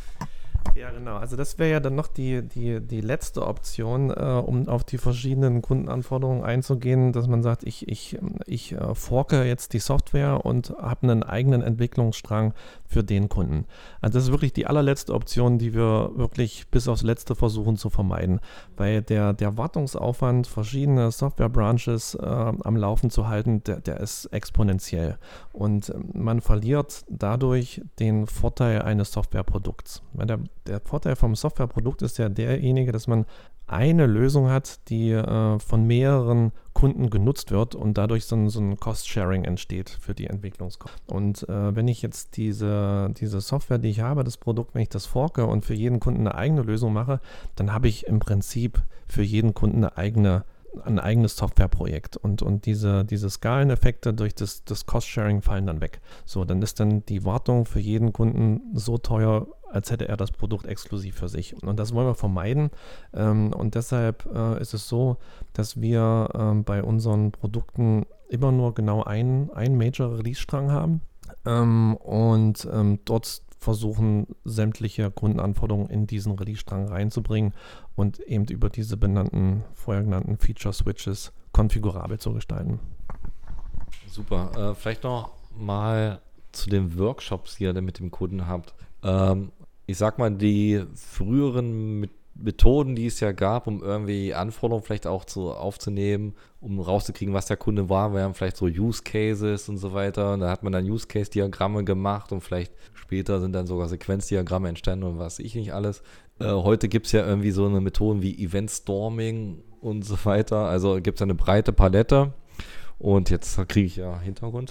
Ja, genau. Also das wäre ja dann noch die, die, die letzte Option, äh, um auf die verschiedenen Kundenanforderungen einzugehen, dass man sagt, ich, ich, ich äh, forke jetzt die Software und habe einen eigenen Entwicklungsstrang für den Kunden. Also das ist wirklich die allerletzte Option, die wir wirklich bis aufs Letzte versuchen zu vermeiden, weil der, der Wartungsaufwand, verschiedene Software-Branches äh, am Laufen zu halten, der, der ist exponentiell, und man verliert dadurch den Vorteil eines Softwareprodukts. Weil der Der Vorteil vom Softwareprodukt ist ja derjenige, dass man eine Lösung hat, die äh, von mehreren Kunden genutzt wird und dadurch so ein, so ein Cost-Sharing entsteht für die Entwicklungskosten. Und äh, wenn ich jetzt diese, diese Software, die ich habe, das Produkt, wenn ich das forke und für jeden Kunden eine eigene Lösung mache, dann habe ich im Prinzip für jeden Kunden eine eigene ein eigenes Softwareprojekt und, und diese, diese Skaleneffekte durch das, das Cost-Sharing fallen dann weg. So, dann ist dann die Wartung für jeden Kunden so teuer, als hätte er das Produkt exklusiv für sich. Und das wollen wir vermeiden. Ähm, und deshalb äh, ist es so, dass wir ähm, bei unseren Produkten immer nur genau einen, einen Major-Release-Strang haben ähm, und ähm, dort versuchen, sämtliche Kundenanforderungen in diesen Release-Strang reinzubringen und eben über diese benannten, vorher genannten Feature-Switches konfigurabel zu gestalten. Super. Äh, vielleicht noch mal zu den Workshops, die ihr mit dem Kunden habt. Ähm, ich sag mal, die früheren Methoden, die es ja gab, um irgendwie Anforderungen vielleicht auch zu, aufzunehmen, um rauszukriegen, was der Kunde war, wären vielleicht so Use Cases und so weiter. Und da hat man dann Use Case Diagramme gemacht und vielleicht später sind dann sogar Sequenzdiagramme entstanden und was ich nicht alles. Äh, heute gibt es ja irgendwie so eine Methoden wie Event Storming und so weiter. Also gibt es eine breite Palette. Und jetzt kriege ich ja Hintergrund.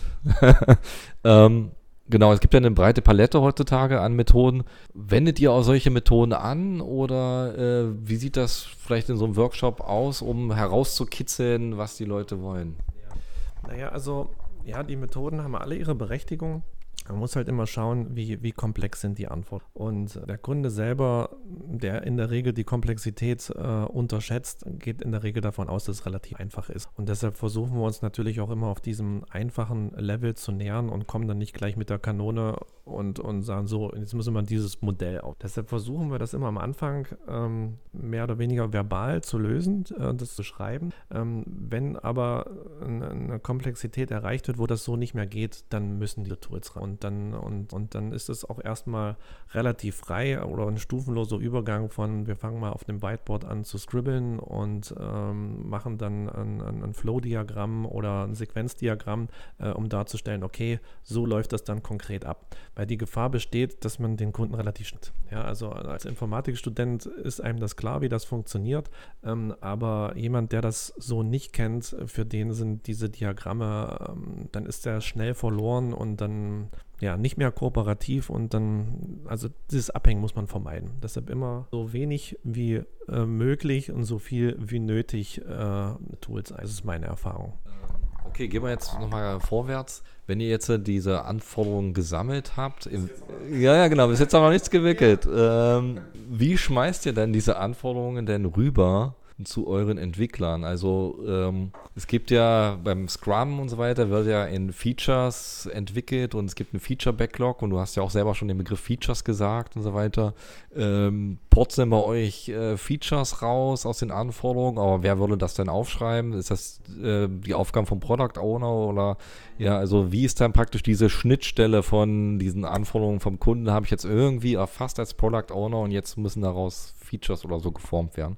ähm, Genau, es gibt ja eine breite Palette heutzutage an Methoden. Wendet ihr auch solche Methoden an oder äh, wie sieht das vielleicht in so einem Workshop aus, um herauszukitzeln, was die Leute wollen? Ja. Naja, also ja, die Methoden haben alle ihre Berechtigung. Man muss halt immer schauen, wie, wie komplex sind die Antworten. Und der Kunde selber, der in der Regel die Komplexität äh, unterschätzt, geht in der Regel davon aus, dass es relativ einfach ist. Und deshalb versuchen wir uns natürlich auch immer auf diesem einfachen Level zu nähern und kommen dann nicht gleich mit der Kanone und, und sagen so, jetzt müssen wir dieses Modell auf. Deshalb versuchen wir das immer am Anfang ähm, mehr oder weniger verbal zu lösen, äh, das zu schreiben. Ähm, wenn aber eine, eine Komplexität erreicht wird, wo das so nicht mehr geht, dann müssen die Tools rein. Und dann, und, und dann ist es auch erstmal relativ frei oder ein stufenloser Übergang von, wir fangen mal auf dem Whiteboard an zu scribbeln und ähm, machen dann ein, ein, ein Flow-Diagramm oder ein Sequenzdiagramm, äh, um darzustellen, okay, so läuft das dann konkret ab. Weil die Gefahr besteht, dass man den Kunden relativ schnell, ja, also als Informatikstudent ist einem das klar, wie das funktioniert, ähm, aber jemand, der das so nicht kennt, für den sind diese Diagramme, ähm, dann ist der schnell verloren und dann ja, nicht mehr kooperativ und dann, also dieses Abhängen muss man vermeiden. Deshalb immer so wenig wie äh, möglich und so viel wie nötig äh, Tools. Das ist meine Erfahrung. Okay, gehen wir jetzt nochmal vorwärts. Wenn ihr jetzt diese Anforderungen gesammelt habt, im, ja, ja, genau, bis jetzt auch noch nichts gewickelt. Ähm, wie schmeißt ihr denn diese Anforderungen denn rüber zu euren Entwicklern? Also ähm, es gibt ja beim Scrum und so weiter, wird ja in Features entwickelt und es gibt einen Feature-Backlog und du hast ja auch selber schon den Begriff Features gesagt und so weiter. Ähm, porzeln bei euch äh, Features raus aus den Anforderungen, aber wer würde das denn aufschreiben? Ist das äh, die Aufgaben vom Product Owner oder ja, also wie ist dann praktisch diese Schnittstelle von diesen Anforderungen vom Kunden, habe ich jetzt irgendwie erfasst als Product Owner und jetzt müssen daraus Features oder so geformt werden?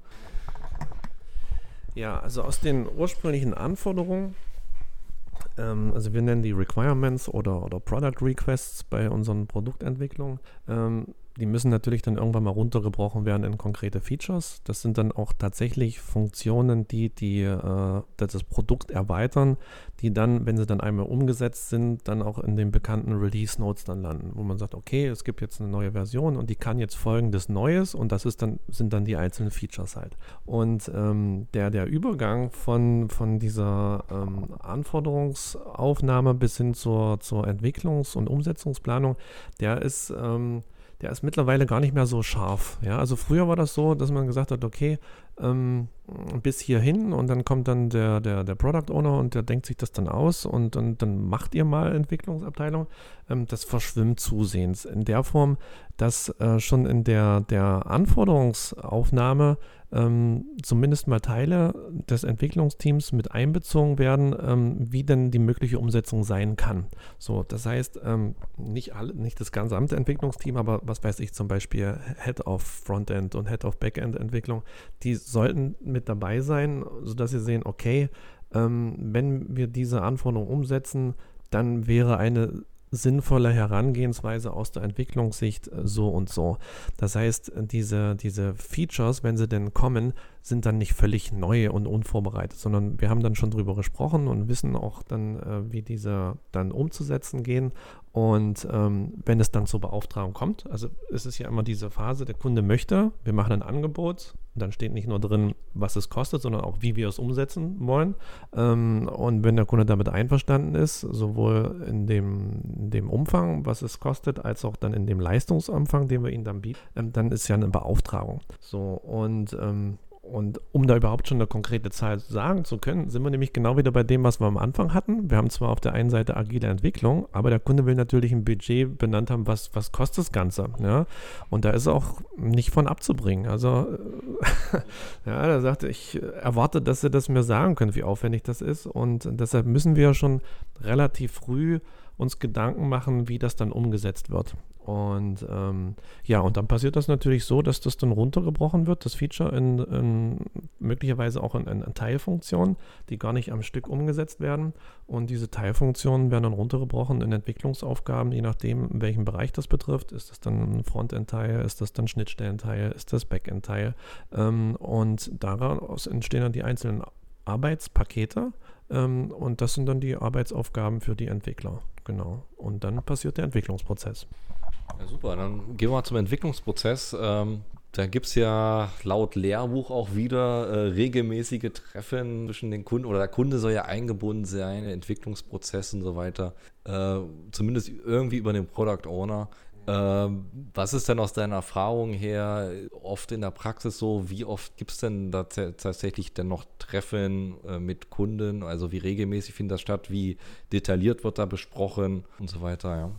Ja, also aus den ursprünglichen Anforderungen, ähm, also wir nennen die Requirements oder, oder Product Requests bei unseren Produktentwicklungen, ähm, die müssen natürlich dann irgendwann mal runtergebrochen werden in konkrete Features. Das sind dann auch tatsächlich Funktionen, die, die äh, das Produkt erweitern, die dann, wenn sie dann einmal umgesetzt sind, dann auch in den bekannten Release Notes dann landen, wo man sagt, okay, es gibt jetzt eine neue Version und die kann jetzt folgendes Neues und das ist dann, sind dann die einzelnen Features halt. Und ähm, der, der Übergang von, von dieser ähm, Anforderungsaufnahme bis hin zur, zur Entwicklungs- und Umsetzungsplanung, der ist ähm, der ist mittlerweile gar nicht mehr so scharf. Ja, also früher war das so, dass man gesagt hat, okay, ähm, bis hierhin und dann kommt dann der, der, der Product Owner und der denkt sich das dann aus und dann, dann macht ihr mal Entwicklungsabteilung. Ähm, das verschwimmt zusehends in der Form, dass äh, schon in der, der Anforderungsaufnahme ähm, zumindest mal Teile des Entwicklungsteams mit einbezogen werden, ähm, wie denn die mögliche Umsetzung sein kann. So, das heißt, ähm, nicht, alle, nicht das gesamte Entwicklungsteam, aber was weiß ich, zum Beispiel Head of Frontend und Head of Backend Entwicklung, die sollten mit dabei sein, sodass sie sehen, okay, ähm, wenn wir diese Anforderungen umsetzen, dann wäre eine sinnvolle Herangehensweise aus der Entwicklungssicht so und so. Das heißt, diese, diese Features, wenn sie denn kommen, sind dann nicht völlig neu und unvorbereitet, sondern wir haben dann schon drüber gesprochen und wissen auch dann, äh, wie diese dann umzusetzen gehen. Und ähm, wenn es dann zur Beauftragung kommt, also es ist ja immer diese Phase, der Kunde möchte, wir machen ein Angebot, und dann steht nicht nur drin, was es kostet, sondern auch, wie wir es umsetzen wollen. Ähm, und wenn der Kunde damit einverstanden ist, sowohl in dem, in dem Umfang, was es kostet, als auch dann in dem Leistungsumfang, den wir ihnen dann bieten, ähm, dann ist ja eine Beauftragung. So, und ähm, Und um da überhaupt schon eine konkrete Zahl sagen zu können, sind wir nämlich genau wieder bei dem, was wir am Anfang hatten. Wir haben zwar auf der einen Seite agile Entwicklung, aber der Kunde will natürlich ein Budget benannt haben, was, was kostet das Ganze. Ja? Und da ist auch nicht von abzubringen. Also, ja, er sagte, ich erwarte, dass Sie das mir sagen können, wie aufwendig das ist. Und deshalb müssen wir schon relativ früh uns Gedanken machen, wie das dann umgesetzt wird. Und ähm, ja, und dann passiert das natürlich so, dass das dann runtergebrochen wird, das Feature, in, in möglicherweise auch in, in, in Teilfunktionen, die gar nicht am Stück umgesetzt werden. Und diese Teilfunktionen werden dann runtergebrochen in Entwicklungsaufgaben, je nachdem, in welchem Bereich das betrifft. Ist das dann ein Frontend-Teil, ist das dann Schnittstellen-Teil, ist das Backend-Teil? Ähm, und daraus entstehen dann die einzelnen Arbeitspakete. Ähm, und das sind dann die Arbeitsaufgaben für die Entwickler. Genau. Und dann passiert der Entwicklungsprozess. Ja, super, dann gehen wir mal zum Entwicklungsprozess. Ähm, da gibt es ja laut Lehrbuch auch wieder äh, regelmäßige Treffen zwischen den Kunden, oder der Kunde soll ja eingebunden sein, Entwicklungsprozess und so weiter. Äh, zumindest irgendwie über den Product Owner. Äh, was ist denn aus deiner Erfahrung her oft in der Praxis so? Wie oft gibt es denn da t- tatsächlich denn noch Treffen äh, mit Kunden? Also wie regelmäßig findet das statt? Wie detailliert wird da besprochen und so weiter, ja?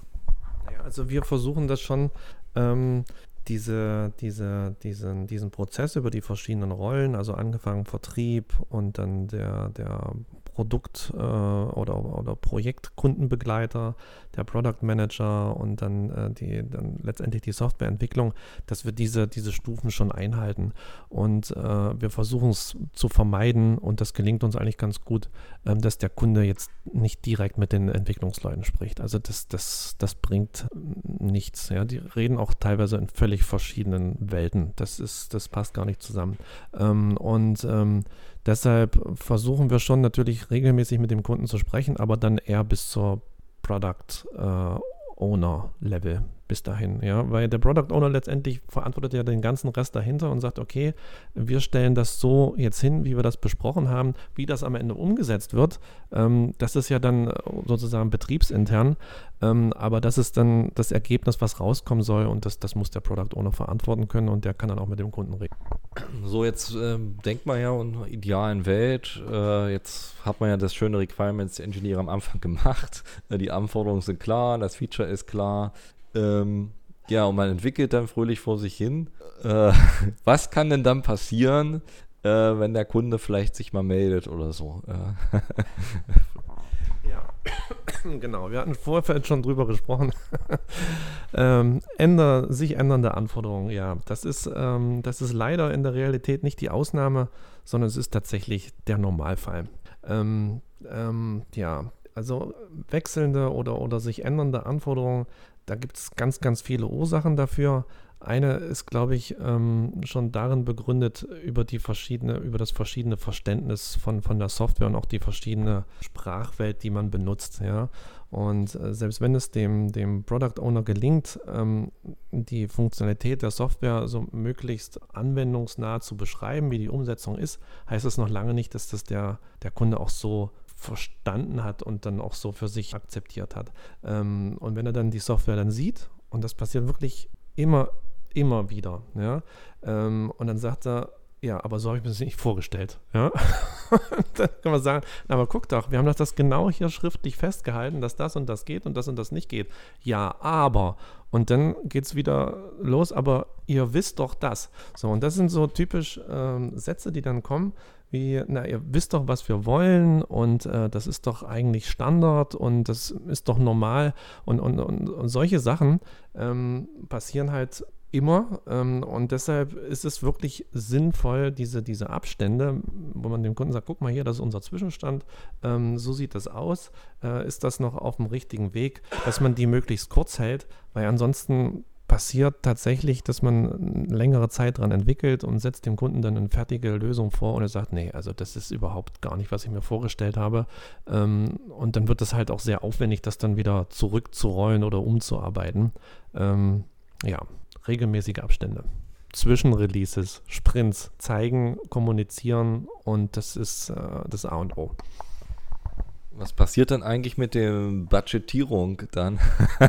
Also wir versuchen das schon, ähm, diese, diese, diesen, diesen Prozess über die verschiedenen Rollen, also angefangen Vertrieb und dann der, der Produkt- äh, oder, oder Projektkundenbegleiter, der Product Manager und dann, äh, die, dann letztendlich die Softwareentwicklung, dass wir diese, diese Stufen schon einhalten. Und äh, wir versuchen es zu vermeiden, und das gelingt uns eigentlich ganz gut, ähm, dass der Kunde jetzt nicht direkt mit den Entwicklungsleuten spricht. Also das, das, das bringt nichts. Ja? Die reden auch teilweise in völlig verschiedenen Welten. Das ist, das passt gar nicht zusammen. Ähm, und ähm, deshalb versuchen wir schon natürlich regelmäßig mit dem Kunden zu sprechen, aber dann eher bis zur Product äh, Owner Level bis dahin, ja, weil der Product Owner letztendlich verantwortet ja den ganzen Rest dahinter und sagt, okay, wir stellen das so jetzt hin, wie wir das besprochen haben, wie das am Ende umgesetzt wird, ähm, das ist ja dann sozusagen betriebsintern, ähm, aber das ist dann das Ergebnis, was rauskommen soll, und das, das muss der Product Owner verantworten können, und der kann dann auch mit dem Kunden reden. So, jetzt ähm, denkt man ja in einer idealen Welt, äh, jetzt hat man ja das schöne Requirements Engineer am Anfang gemacht, äh, die Anforderungen sind klar, das Feature ist klar, ähm, ja, und man entwickelt dann fröhlich vor sich hin. Äh, was kann denn dann passieren, äh, wenn der Kunde vielleicht sich mal meldet oder so? Äh. Ja, genau. Wir hatten im Vorfeld schon drüber gesprochen. ähm, änder, sich ändernde Anforderungen, ja. Das ist, ähm, das ist leider in der Realität nicht die Ausnahme, sondern es ist tatsächlich der Normalfall. Ähm, ähm, ja, also wechselnde oder, oder sich ändernde Anforderungen, da gibt es ganz, ganz viele Ursachen dafür. Eine ist, glaube ich, ähm, schon darin begründet über die verschiedene, über das verschiedene Verständnis von, von der Software und auch die verschiedene Sprachwelt, die man benutzt. Ja? Und äh, selbst wenn es dem, dem Product Owner gelingt, ähm, die Funktionalität der Software so möglichst anwendungsnah zu beschreiben, wie die Umsetzung ist, heißt es noch lange nicht, dass das der, der Kunde auch so verstanden hat und dann auch so für sich akzeptiert hat. Ähm, und wenn er dann die Software dann sieht, und das passiert wirklich immer, immer wieder, ja, ähm, und dann sagt er, ja, aber so habe ich mir das nicht vorgestellt, ja. Dann kann man sagen, na, aber guck doch, wir haben doch das genau hier schriftlich festgehalten, dass das und das geht und das und das nicht geht. Ja, aber, und dann geht es wieder los, aber ihr wisst doch das. So, und das sind so typisch ähm, Sätze, die dann kommen, wie, na, ihr wisst doch, was wir wollen, und äh, das ist doch eigentlich Standard und das ist doch normal, und, und, und, und solche Sachen ähm, passieren halt immer. Ähm, und deshalb ist es wirklich sinnvoll, diese, diese Abstände, wo man dem Kunden sagt, guck mal hier, das ist unser Zwischenstand, ähm, so sieht das aus, äh, ist das noch auf dem richtigen Weg, dass man die möglichst kurz hält, weil ansonsten passiert tatsächlich, dass man längere Zeit dran entwickelt und setzt dem Kunden dann eine fertige Lösung vor und er sagt, nee, also das ist überhaupt gar nicht, was ich mir vorgestellt habe. Ähm, und dann wird es halt auch sehr aufwendig, das dann wieder zurückzurollen oder umzuarbeiten. Ähm, ja, regelmäßige Abstände zwischen Releases, Sprints, zeigen, kommunizieren und das ist äh, das A und O. Was passiert dann eigentlich mit der Budgetierung dann?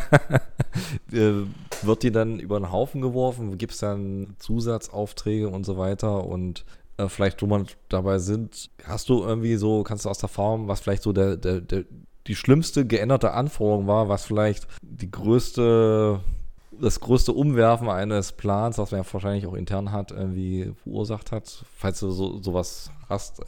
Wird die dann über den Haufen geworfen? Gibt es dann Zusatzaufträge und so weiter? Und äh, vielleicht, wo man dabei sind, hast du irgendwie so, kannst du aus der Erfahrung, was vielleicht so der, der, der, die schlimmste geänderte Anforderung war, was vielleicht die größte, das größte Umwerfen eines Plans, was man ja wahrscheinlich auch intern hat, irgendwie verursacht hat, falls du so sowas hast?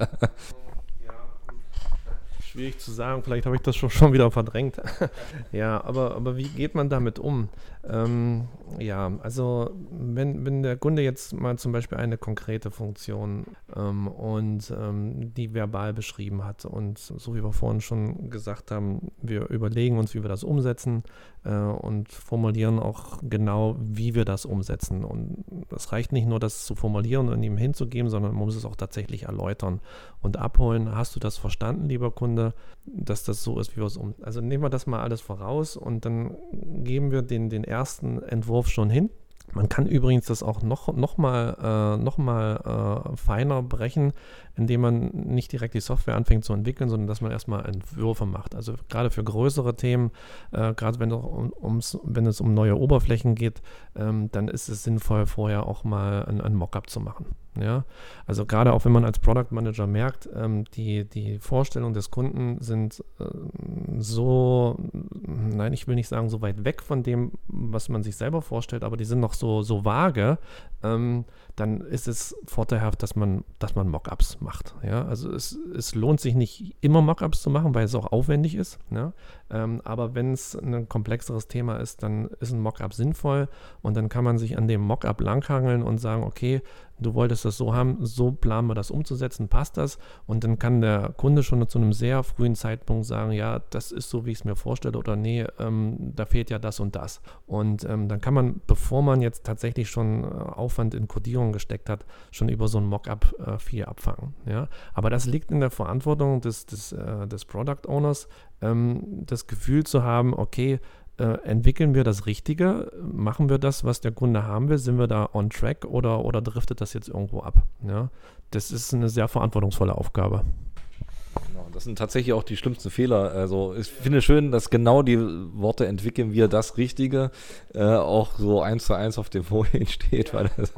Schwierig zu sagen, vielleicht habe ich das schon, schon wieder verdrängt. Ja, aber, aber wie geht man damit um? Ähm, ja, also wenn, wenn der Kunde jetzt mal zum Beispiel eine konkrete Funktion ähm, und ähm, die verbal beschrieben hat und so wie wir vorhin schon gesagt haben, wir überlegen uns, wie wir das umsetzen äh, und formulieren auch genau, wie wir das umsetzen. Und es reicht nicht nur, das zu formulieren und ihm hinzugeben, sondern man muss es auch tatsächlich erläutern und abholen. Hast du das verstanden, lieber Kunde, dass das so ist, wie wir es um... Also nehmen wir das mal alles voraus und dann geben wir den, den ersten Entwurf schon hin. Man kann übrigens das auch noch, noch mal, äh, noch mal äh, feiner brechen, indem man nicht direkt die Software anfängt zu entwickeln, sondern dass man erstmal Entwürfe macht. Also gerade für größere Themen, äh, gerade wenn, um, ums, wenn es um neue Oberflächen geht, ähm, dann ist es sinnvoll, vorher auch mal ein, ein Mockup zu machen. Ja, also gerade auch wenn man als Product Manager merkt, ähm, die, die Vorstellungen des Kunden sind äh, so, nein, ich will nicht sagen so weit weg von dem, was man sich selber vorstellt, aber die sind noch so, so vage, ähm, dann ist es vorteilhaft, dass man, dass man Mockups macht. Ja? Also es, es lohnt sich nicht immer Mockups zu machen, weil es auch aufwendig ist. Ja? Ähm, aber wenn es ein komplexeres Thema ist, dann ist ein Mockup sinnvoll und dann kann man sich an dem Mockup langhangeln und sagen, okay, du wolltest das so haben, so planen wir das umzusetzen, passt das? Und dann kann der Kunde schon zu einem sehr frühen Zeitpunkt sagen, ja, das ist so, wie ich es mir vorstelle oder nee, ähm, da fehlt ja das und das. Und ähm, dann kann man, bevor man jetzt tatsächlich schon äh, Aufwand in Codierung gesteckt hat, schon über so ein Mockup äh, viel abfangen. Ja? Aber das liegt in der Verantwortung des, des, äh, des Product Owners, ähm, das Gefühl zu haben, okay, Äh, entwickeln wir das Richtige? Machen wir das, was der Kunde haben will? Sind wir da on track oder, oder driftet das jetzt irgendwo ab? Ja? Das ist eine sehr verantwortungsvolle Aufgabe. Genau, das sind tatsächlich auch die schlimmsten Fehler. Also ich finde schön, dass genau die Worte entwickeln wir das Richtige äh, auch so eins zu eins auf den Folien steht, weil das,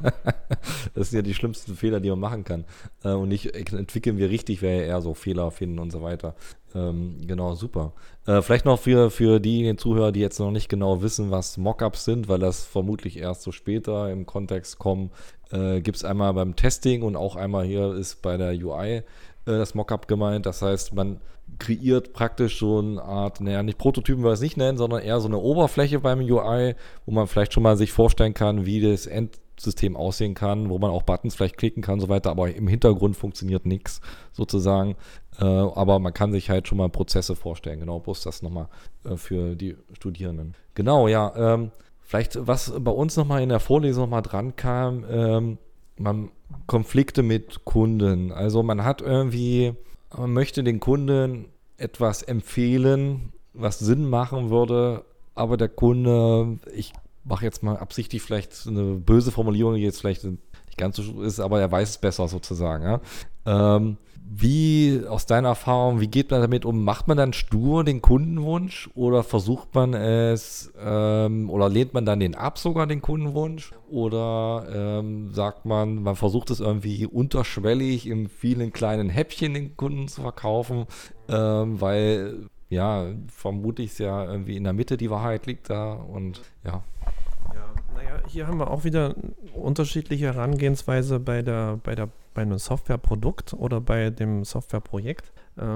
das sind ja die schlimmsten Fehler, die man machen kann. Äh, und nicht entwickeln wir richtig, wäre ja eher so Fehler finden und so weiter. Ähm, genau, super. Äh, vielleicht noch für, für diejenigen Zuhörer, die jetzt noch nicht genau wissen, was Mockups sind, weil das vermutlich erst so später im Kontext kommen, äh, gibt es einmal beim Testing und auch einmal hier ist bei der U I das Mockup gemeint. Das heißt, man kreiert praktisch so eine Art, naja, nicht Prototypen, weil wir es nicht nennen, sondern eher so eine Oberfläche beim U I, wo man vielleicht schon mal sich vorstellen kann, wie das Endsystem aussehen kann, wo man auch Buttons vielleicht klicken kann und so weiter, aber im Hintergrund funktioniert nichts sozusagen. Äh, aber man kann sich halt schon mal Prozesse vorstellen. Genau, bloß das nochmal äh, für die Studierenden. Genau, ja. Ähm, vielleicht, was bei uns nochmal in der Vorlesung nochmal dran kam, ähm, man Konflikte mit Kunden. Also man hat irgendwie, man möchte den Kunden etwas empfehlen, was Sinn machen würde, aber der Kunde, ich mache jetzt mal absichtlich vielleicht eine böse Formulierung, die jetzt vielleicht nicht ganz so ist, aber er weiß es besser sozusagen. Ja? Ähm, wie, aus deiner Erfahrung, wie geht man damit um? Macht man dann stur den Kundenwunsch oder versucht man es ähm, oder lehnt man dann den ab sogar, den Kundenwunsch? Oder ähm, sagt man, man versucht es irgendwie unterschwellig in vielen kleinen Häppchen den Kunden zu verkaufen, ähm, weil ja, vermutlich ist ja irgendwie in der Mitte die Wahrheit liegt da und ja. Naja, hier haben wir auch wieder unterschiedliche Herangehensweise bei der, bei der, bei einem Softwareprodukt oder bei dem Softwareprojekt. Ähm,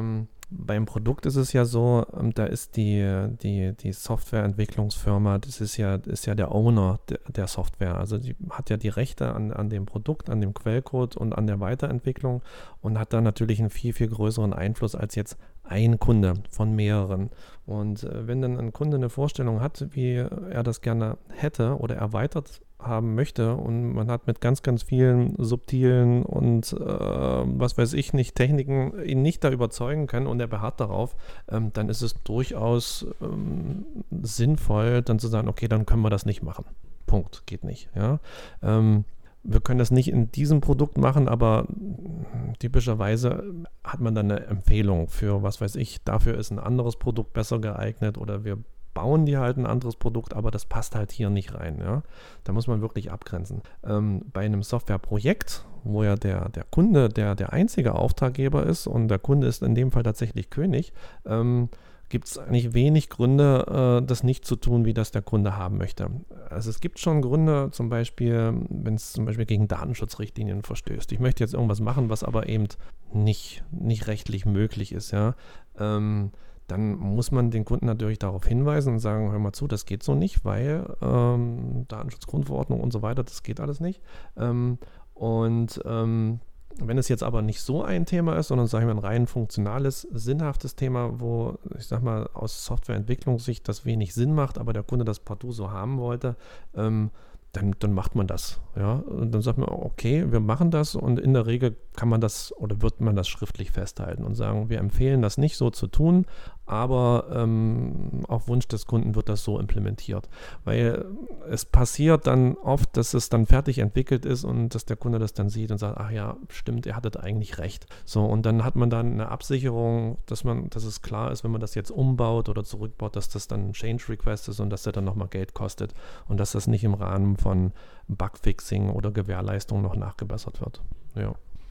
Beim Produkt ist es ja so, da ist die, die, die Softwareentwicklungsfirma, das ist ja, ist ja der Owner der, der Software. Also die hat ja die Rechte an, an dem Produkt, an dem Quellcode und an der Weiterentwicklung und hat da natürlich einen viel, viel größeren Einfluss als jetzt ein Kunde von mehreren. Und äh, wenn dann ein Kunde eine Vorstellung hat, wie er das gerne hätte oder erweitert haben möchte und man hat mit ganz, ganz vielen subtilen und äh, was weiß ich nicht, Techniken ihn nicht da überzeugen können und er beharrt darauf, ähm, dann ist es durchaus ähm, sinnvoll, dann zu sagen, okay, dann können wir das nicht machen. Punkt, geht nicht. Ja? Ähm, wir können das nicht in diesem Produkt machen, aber typischerweise hat man dann eine Empfehlung für, was weiß ich, dafür ist ein anderes Produkt besser geeignet oder wir bauen die halt ein anderes Produkt, aber das passt halt hier nicht rein. Ja? Da muss man wirklich abgrenzen. Ähm, bei einem Softwareprojekt, wo ja der, der Kunde der, der einzige Auftraggeber ist und der Kunde ist in dem Fall tatsächlich König, ähm, gibt es eigentlich wenig Gründe, äh, das nicht zu tun, wie das der Kunde haben möchte. Also es gibt schon Gründe, zum Beispiel, wenn es zum Beispiel gegen Datenschutzrichtlinien verstößt. Ich möchte jetzt irgendwas machen, was aber eben nicht, nicht rechtlich möglich ist. Ja? Ähm, dann muss man den Kunden natürlich darauf hinweisen und sagen, hör mal zu, das geht so nicht, weil ähm, Datenschutzgrundverordnung und so weiter, das geht alles nicht. Ähm, und ähm, wenn es jetzt aber nicht so ein Thema ist, sondern sagen wir ein rein funktionales, sinnhaftes Thema, wo, ich sag mal, aus Softwareentwicklungssicht das wenig Sinn macht, aber der Kunde das partout so haben wollte, ähm, Dann, dann macht man das. Ja? Und dann sagt man, okay, wir machen das und in der Regel kann man das oder wird man das schriftlich festhalten und sagen, wir empfehlen das nicht so zu tun, aber ähm, auf Wunsch des Kunden wird das so implementiert. Weil es passiert dann oft, dass es dann fertig entwickelt ist und dass der Kunde das dann sieht und sagt, ach ja, stimmt, er hatte eigentlich recht. So, und dann hat man dann eine Absicherung, dass man, dass es klar ist, wenn man das jetzt umbaut oder zurückbaut, dass das dann ein Change Request ist und dass der dann nochmal Geld kostet und dass das nicht im Rahmen von Bugfixing oder Gewährleistung noch nachgebessert wird. Ja.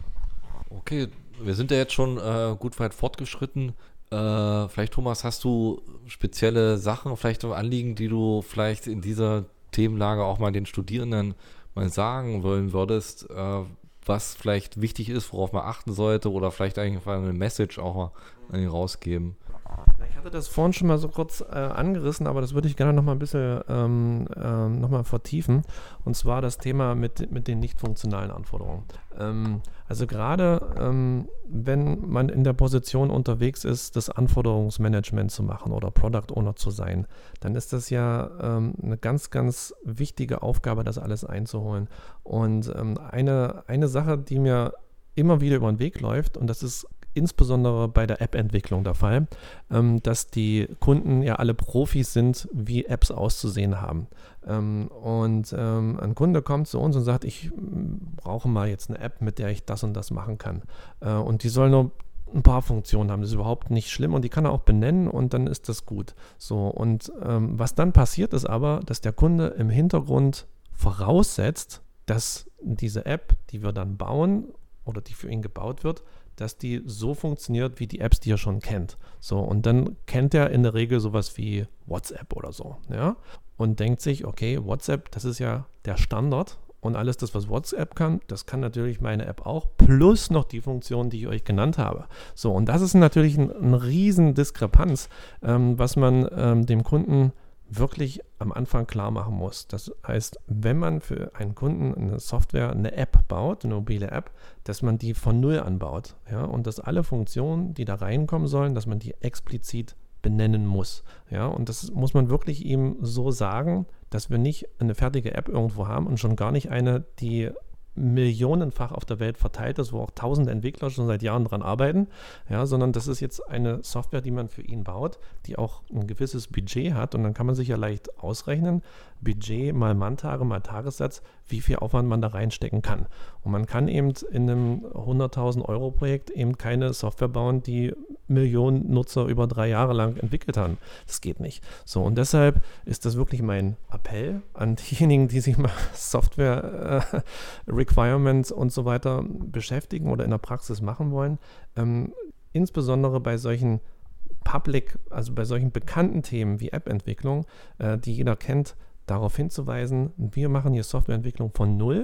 Okay, wir sind ja jetzt schon äh, gut weit fortgeschritten. Äh, vielleicht, Thomas, hast du spezielle Sachen, vielleicht Anliegen, die du vielleicht in dieser Themenlage auch mal den Studierenden mal sagen wollen würdest, äh, was vielleicht wichtig ist, worauf man achten sollte oder vielleicht einfach eine Message auch mal rausgeben? Ich hatte das vorhin schon mal so kurz äh, angerissen, aber das würde ich gerne noch mal ein bisschen ähm, ähm, noch mal vertiefen. Und zwar das Thema mit, mit den nicht funktionalen Anforderungen. Ähm, also gerade ähm, wenn man in der Position unterwegs ist, das Anforderungsmanagement zu machen oder Product Owner zu sein, dann ist das ja ähm, eine ganz, ganz wichtige Aufgabe, das alles einzuholen. Und ähm, eine, eine Sache, die mir immer wieder über den Weg läuft, und das ist insbesondere bei der App-Entwicklung der Fall, ähm, dass die Kunden ja alle Profis sind, wie Apps auszusehen haben. Ähm, und ähm, ein Kunde kommt zu uns und sagt, ich brauche mal jetzt eine App, mit der ich das und das machen kann. Äh, und die soll nur ein paar Funktionen haben, das ist überhaupt nicht schlimm und die kann er auch benennen und dann ist das gut. So, und ähm, was dann passiert ist aber, dass der Kunde im Hintergrund voraussetzt, dass diese App, die wir dann bauen oder die für ihn gebaut wird, dass die so funktioniert wie die Apps, die er schon kennt. So, und dann kennt er in der Regel sowas wie WhatsApp oder so, ja, und denkt sich, okay, WhatsApp, das ist ja der Standard und alles das, was WhatsApp kann, das kann natürlich meine App auch, plus noch die Funktionen, die ich euch genannt habe. So, und das ist natürlich ein, ein riesen Diskrepanz, ähm, was man ähm, dem Kunden wirklich am Anfang klar machen muss. Das heißt, wenn man für einen Kunden eine Software, eine App baut, eine mobile App, dass man die von Null anbaut, ja, und dass alle Funktionen, die da reinkommen sollen, dass man die explizit benennen muss. Ja, und das muss man wirklich ihm so sagen, dass wir nicht eine fertige App irgendwo haben und schon gar nicht eine, die millionenfach auf der Welt verteilt ist, wo auch tausende Entwickler schon seit Jahren dran arbeiten, ja, sondern das ist jetzt eine Software, die man für ihn baut, die auch ein gewisses Budget hat und dann kann man sich ja leicht ausrechnen, Budget mal Manntage mal Tagessatz, wie viel Aufwand man da reinstecken kann. Und man kann eben in einem hunderttausend Euro Projekt eben keine Software bauen, die Millionen Nutzer über drei Jahre lang entwickelt haben. Das geht nicht. So, und deshalb ist das wirklich mein Appell an diejenigen, die sich mal Software äh, Requirements und so weiter beschäftigen oder in der Praxis machen wollen. Ähm, insbesondere bei solchen Public, also bei solchen bekannten Themen wie App-Entwicklung, äh, die jeder kennt, darauf hinzuweisen, wir machen hier Softwareentwicklung von Null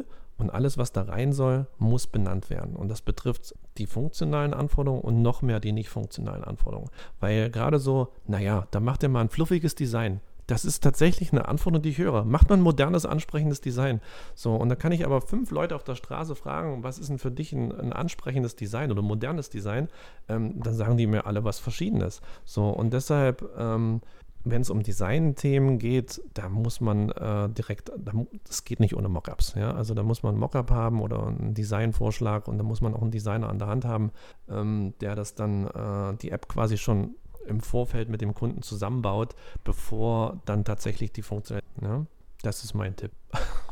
Und alles, was da rein soll, muss benannt werden. Und das betrifft die funktionalen Anforderungen und noch mehr die nicht funktionalen Anforderungen. Weil gerade so, naja, da macht er mal ein fluffiges Design. Das ist tatsächlich eine Anforderung, die ich höre. Macht man ein modernes, ansprechendes Design. So, und da kann ich aber fünf Leute auf der Straße fragen, was ist denn für dich ein, ein ansprechendes Design oder ein modernes Design? Ähm, dann sagen die mir alle was Verschiedenes. So, und deshalb, ähm, wenn es um Design-Themen geht, da muss man äh, direkt, das geht nicht ohne Mockups. Ja? Also da muss man ein Mockup haben oder einen Designvorschlag und da muss man auch einen Designer an der Hand haben, ähm, der das dann, äh, die App quasi schon im Vorfeld mit dem Kunden zusammenbaut, bevor dann tatsächlich die Funktion. Ja? Das ist mein Tipp.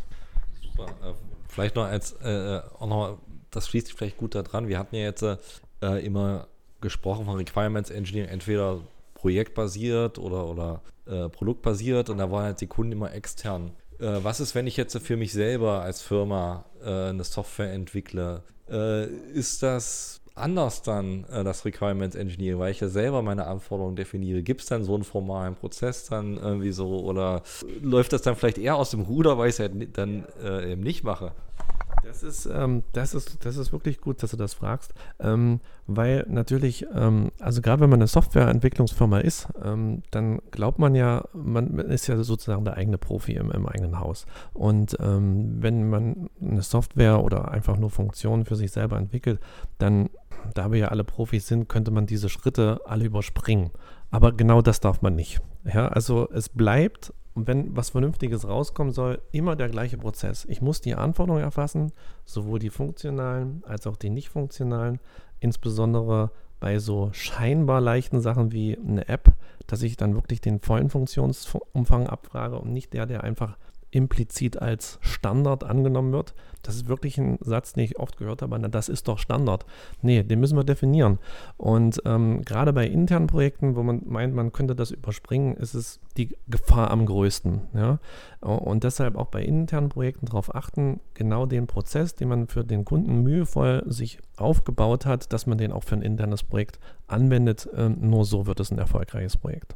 Super. Äh, vielleicht noch als, äh, auch noch, das schließt sich vielleicht gut da dran. Wir hatten ja jetzt äh, immer gesprochen von Requirements Engineering, entweder projektbasiert oder, oder äh, produktbasiert und da waren halt die Kunden immer extern. Äh, was ist, wenn ich jetzt für mich selber als Firma äh, eine Software entwickle? Äh, ist das anders dann, äh, das Requirements Engineering, weil ich ja selber meine Anforderungen definiere? Gibt es dann so einen formalen Prozess dann irgendwie so oder läuft das dann vielleicht eher aus dem Ruder, weil ich es halt dann äh, eben nicht mache? Das ist, ähm, das, ist, das ist wirklich gut, dass du das fragst, ähm, weil natürlich, ähm, also gerade wenn man eine Softwareentwicklungsfirma ist, ähm, dann glaubt man ja, man ist ja sozusagen der eigene Profi im, im eigenen Haus. Und ähm, wenn man eine Software oder einfach nur Funktionen für sich selber entwickelt, dann, da wir ja alle Profis sind, könnte man diese Schritte alle überspringen. Aber genau das darf man nicht. Ja, also es bleibt, und wenn was Vernünftiges rauskommen soll, immer der gleiche Prozess. Ich muss die Anforderungen erfassen, sowohl die funktionalen als auch die nicht funktionalen, insbesondere bei so scheinbar leichten Sachen wie eine App, dass ich dann wirklich den vollen Funktionsumfang abfrage und nicht der, der einfach implizit als Standard angenommen wird. Das ist wirklich ein Satz, den ich oft gehört habe, na, das ist doch Standard. Nee, den müssen wir definieren. Und ähm, gerade bei internen Projekten, wo man meint, man könnte das überspringen, ist es die Gefahr am größten. Ja? Und deshalb auch bei internen Projekten darauf achten, genau den Prozess, den man für den Kunden mühevoll sich aufgebaut hat, dass man den auch für ein internes Projekt anwendet. Ähm, nur so wird es ein erfolgreiches Projekt.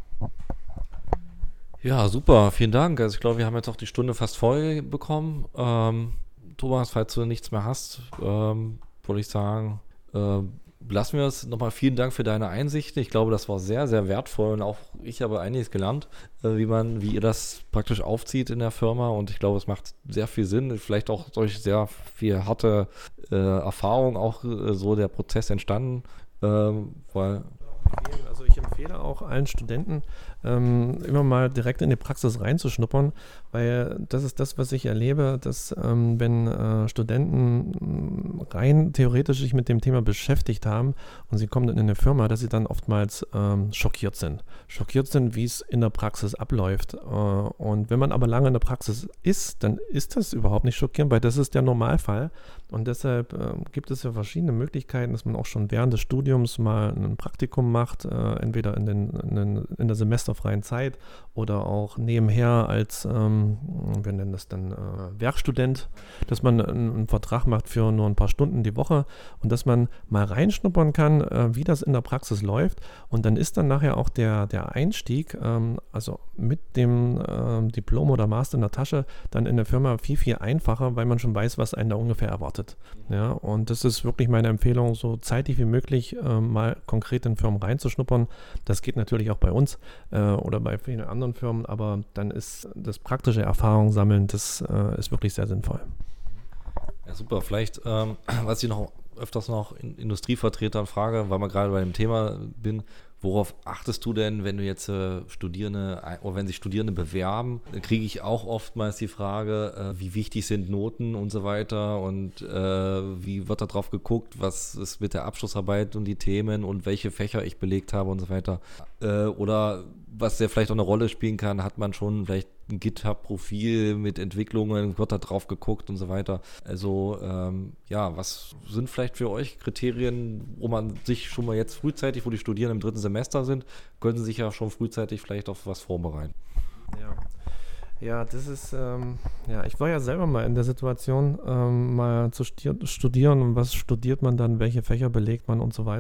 Ja, super, vielen Dank. Also ich glaube, wir haben jetzt auch die Stunde fast voll bekommen. Ähm, Thomas, falls du nichts mehr hast, ähm, würde ich sagen, äh, lassen wir es. Nochmal vielen Dank für deine Einsichten. Ich glaube, das war sehr, sehr wertvoll und auch ich habe einiges gelernt, äh, wie man, wie ihr das praktisch aufzieht in der Firma und ich glaube, es macht sehr viel Sinn. Vielleicht auch durch sehr viel harte äh, Erfahrung auch äh, so der Prozess entstanden, äh, weil Also ich empfehle auch allen Studenten, ähm, immer mal direkt in die Praxis reinzuschnuppern, weil das ist das, was ich erlebe, dass ähm, wenn äh, Studenten rein theoretisch sich mit dem Thema beschäftigt haben und sie kommen dann in eine Firma, dass sie dann oftmals ähm, schockiert sind. Schockiert sind, wie es in der Praxis abläuft. Äh, und wenn man aber lange in der Praxis ist, dann ist das überhaupt nicht schockierend, weil das ist der Normalfall. Und deshalb äh, gibt es ja verschiedene Möglichkeiten, dass man auch schon während des Studiums mal ein Praktikum macht, äh, entweder in, den, in, den, in der semesterfreien Zeit oder auch nebenher als, ähm, wir nennen das dann äh, Werkstudent, dass man einen, einen Vertrag macht für nur ein paar Stunden die Woche und dass man mal reinschnuppern kann, äh, wie das in der Praxis läuft. Und dann ist dann nachher auch der, der Einstieg, ähm, also mit dem ähm, Diplom oder Master in der Tasche, dann in der Firma viel, viel einfacher, weil man schon weiß, was einen da ungefähr erwartet. Ja, und das ist wirklich meine Empfehlung, so zeitig wie möglich äh, mal konkret in Firmen reinzuschnuppern. Das geht natürlich auch bei uns äh, oder bei vielen anderen Firmen, aber dann ist das praktische Erfahrung sammeln, das äh, ist wirklich sehr sinnvoll. Ja, super. Vielleicht, ähm, was ich noch öfters noch in Industrievertretern frage, weil wir gerade bei dem Thema bin, worauf achtest du denn, wenn du jetzt äh, Studierende oder wenn sich Studierende bewerben, dann kriege ich auch oftmals die Frage, äh, wie wichtig sind Noten und so weiter und äh, wie wird da drauf geguckt, was ist mit der Abschlussarbeit und die Themen und welche Fächer ich belegt habe und so weiter. Äh, oder was ja vielleicht auch eine Rolle spielen kann, hat man schon vielleicht ein GitHub-Profil mit Entwicklungen, wird da drauf geguckt und so weiter. Also ähm, ja, was sind vielleicht für euch Kriterien, wo man sich schon mal jetzt frühzeitig, wo die Studierenden im dritten Semester sind, können sie sich ja schon frühzeitig vielleicht auf was vorbereiten. Ja. Ja, das ist, ähm, ja, ich war ja selber mal in der Situation, ähm, mal zu stier- studieren und was studiert man dann, welche Fächer belegt man und so weiter.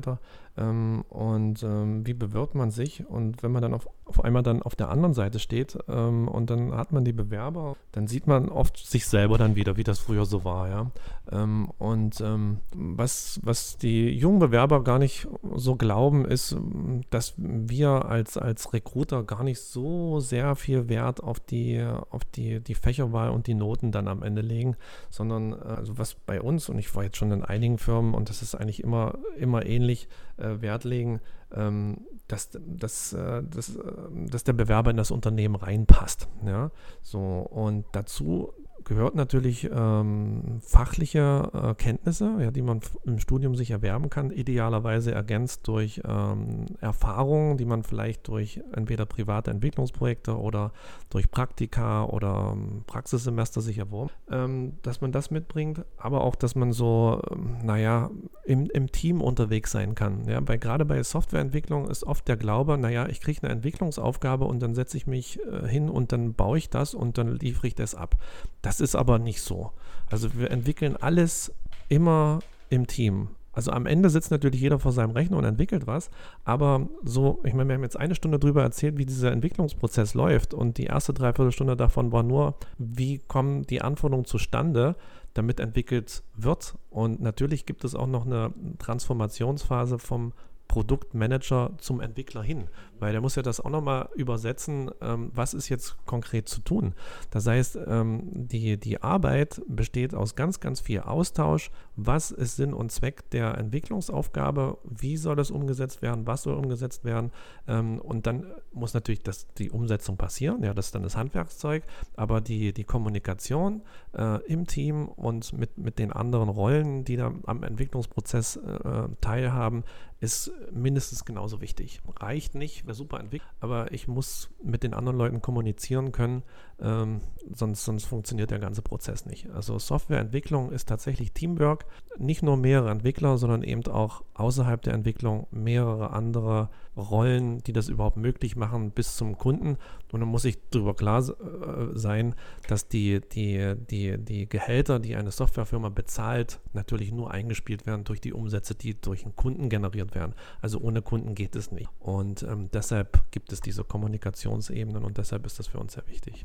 Ähm, und ähm, wie bewirbt man sich? Und wenn man dann auf, auf einmal dann auf der anderen Seite steht ähm, und dann hat man die Bewerber, dann sieht man oft sich selber dann wieder, wie das früher so war. Ja? Ähm, und ähm, was, was die jungen Bewerber gar nicht so glauben, ist, dass wir als, als Recruiter gar nicht so sehr viel Wert auf die, auf die, die Fächerwahl und die Noten dann am Ende legen, sondern also was bei uns, und ich war jetzt schon in einigen Firmen und das ist eigentlich immer, immer ähnlich, äh, Wert legen, ähm, dass, dass, äh, dass, äh, dass der Bewerber in das Unternehmen reinpasst. Ja? So, und dazu gehört natürlich ähm, fachliche äh, Kenntnisse, ja, die man f- im Studium sich erwerben kann, idealerweise ergänzt durch ähm, Erfahrungen, die man vielleicht durch entweder private Entwicklungsprojekte oder durch Praktika oder ähm, Praxissemester sich erworben, ähm, dass man das mitbringt, aber auch, dass man so, ähm, naja, im, im Team unterwegs sein kann. Ja, bei, gerade bei Softwareentwicklung ist oft der Glaube, naja, ich kriege eine Entwicklungsaufgabe und dann setze ich mich äh, hin und dann baue ich das und dann liefere ich das ab. Das ist aber nicht so. Also wir entwickeln alles immer im Team. Also am Ende sitzt natürlich jeder vor seinem Rechner und entwickelt was, aber so, ich meine, wir haben jetzt eine Stunde drüber erzählt, wie dieser Entwicklungsprozess läuft und die erste Dreiviertelstunde davon war nur, wie kommen die Anforderungen zustande, damit entwickelt wird, und natürlich gibt es auch noch eine Transformationsphase vom Produktmanager zum Entwickler hin, weil der muss ja das auch nochmal übersetzen, ähm, was ist jetzt konkret zu tun. Das heißt, ähm, die, die Arbeit besteht aus ganz, ganz viel Austausch. Was ist Sinn und Zweck der Entwicklungsaufgabe? Wie soll das umgesetzt werden? Was soll umgesetzt werden? Ähm, und dann muss natürlich das, die Umsetzung passieren. Ja, das ist dann das Handwerkszeug, aber die, die Kommunikation äh, im Team und mit, mit den anderen Rollen, die da am Entwicklungsprozess äh, teilhaben, ist mindestens genauso wichtig. Reicht nicht, wäre super entwickelt, aber ich muss mit den anderen Leuten kommunizieren können, ähm, sonst, sonst funktioniert der ganze Prozess nicht. Also Softwareentwicklung ist tatsächlich Teamwork, nicht nur mehrere Entwickler, sondern eben auch außerhalb der Entwicklung mehrere andere Rollen, die das überhaupt möglich machen, bis zum Kunden. Und dann muss ich darüber klar äh, sein, dass die, die, die, die Gehälter, die eine Softwarefirma bezahlt, natürlich nur eingespielt werden durch die Umsätze, die durch einen Kunden generiert werden. Also ohne Kunden geht es nicht. Und ähm, deshalb gibt es diese Kommunikationsebenen und deshalb ist das für uns sehr wichtig.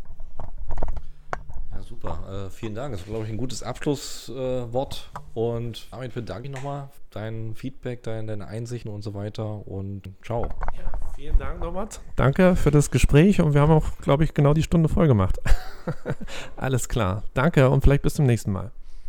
Ja, super. Äh, vielen Dank. Das war, glaube ich, ein gutes Abschlusswort. Äh, und damit bedanke ich nochmal dein Feedback, dein, deine Einsichten und so weiter. Und ciao. Ja, vielen Dank, Norbert. Danke für das Gespräch und wir haben auch, glaube ich, genau die Stunde voll gemacht. Alles klar. Danke und vielleicht bis zum nächsten Mal.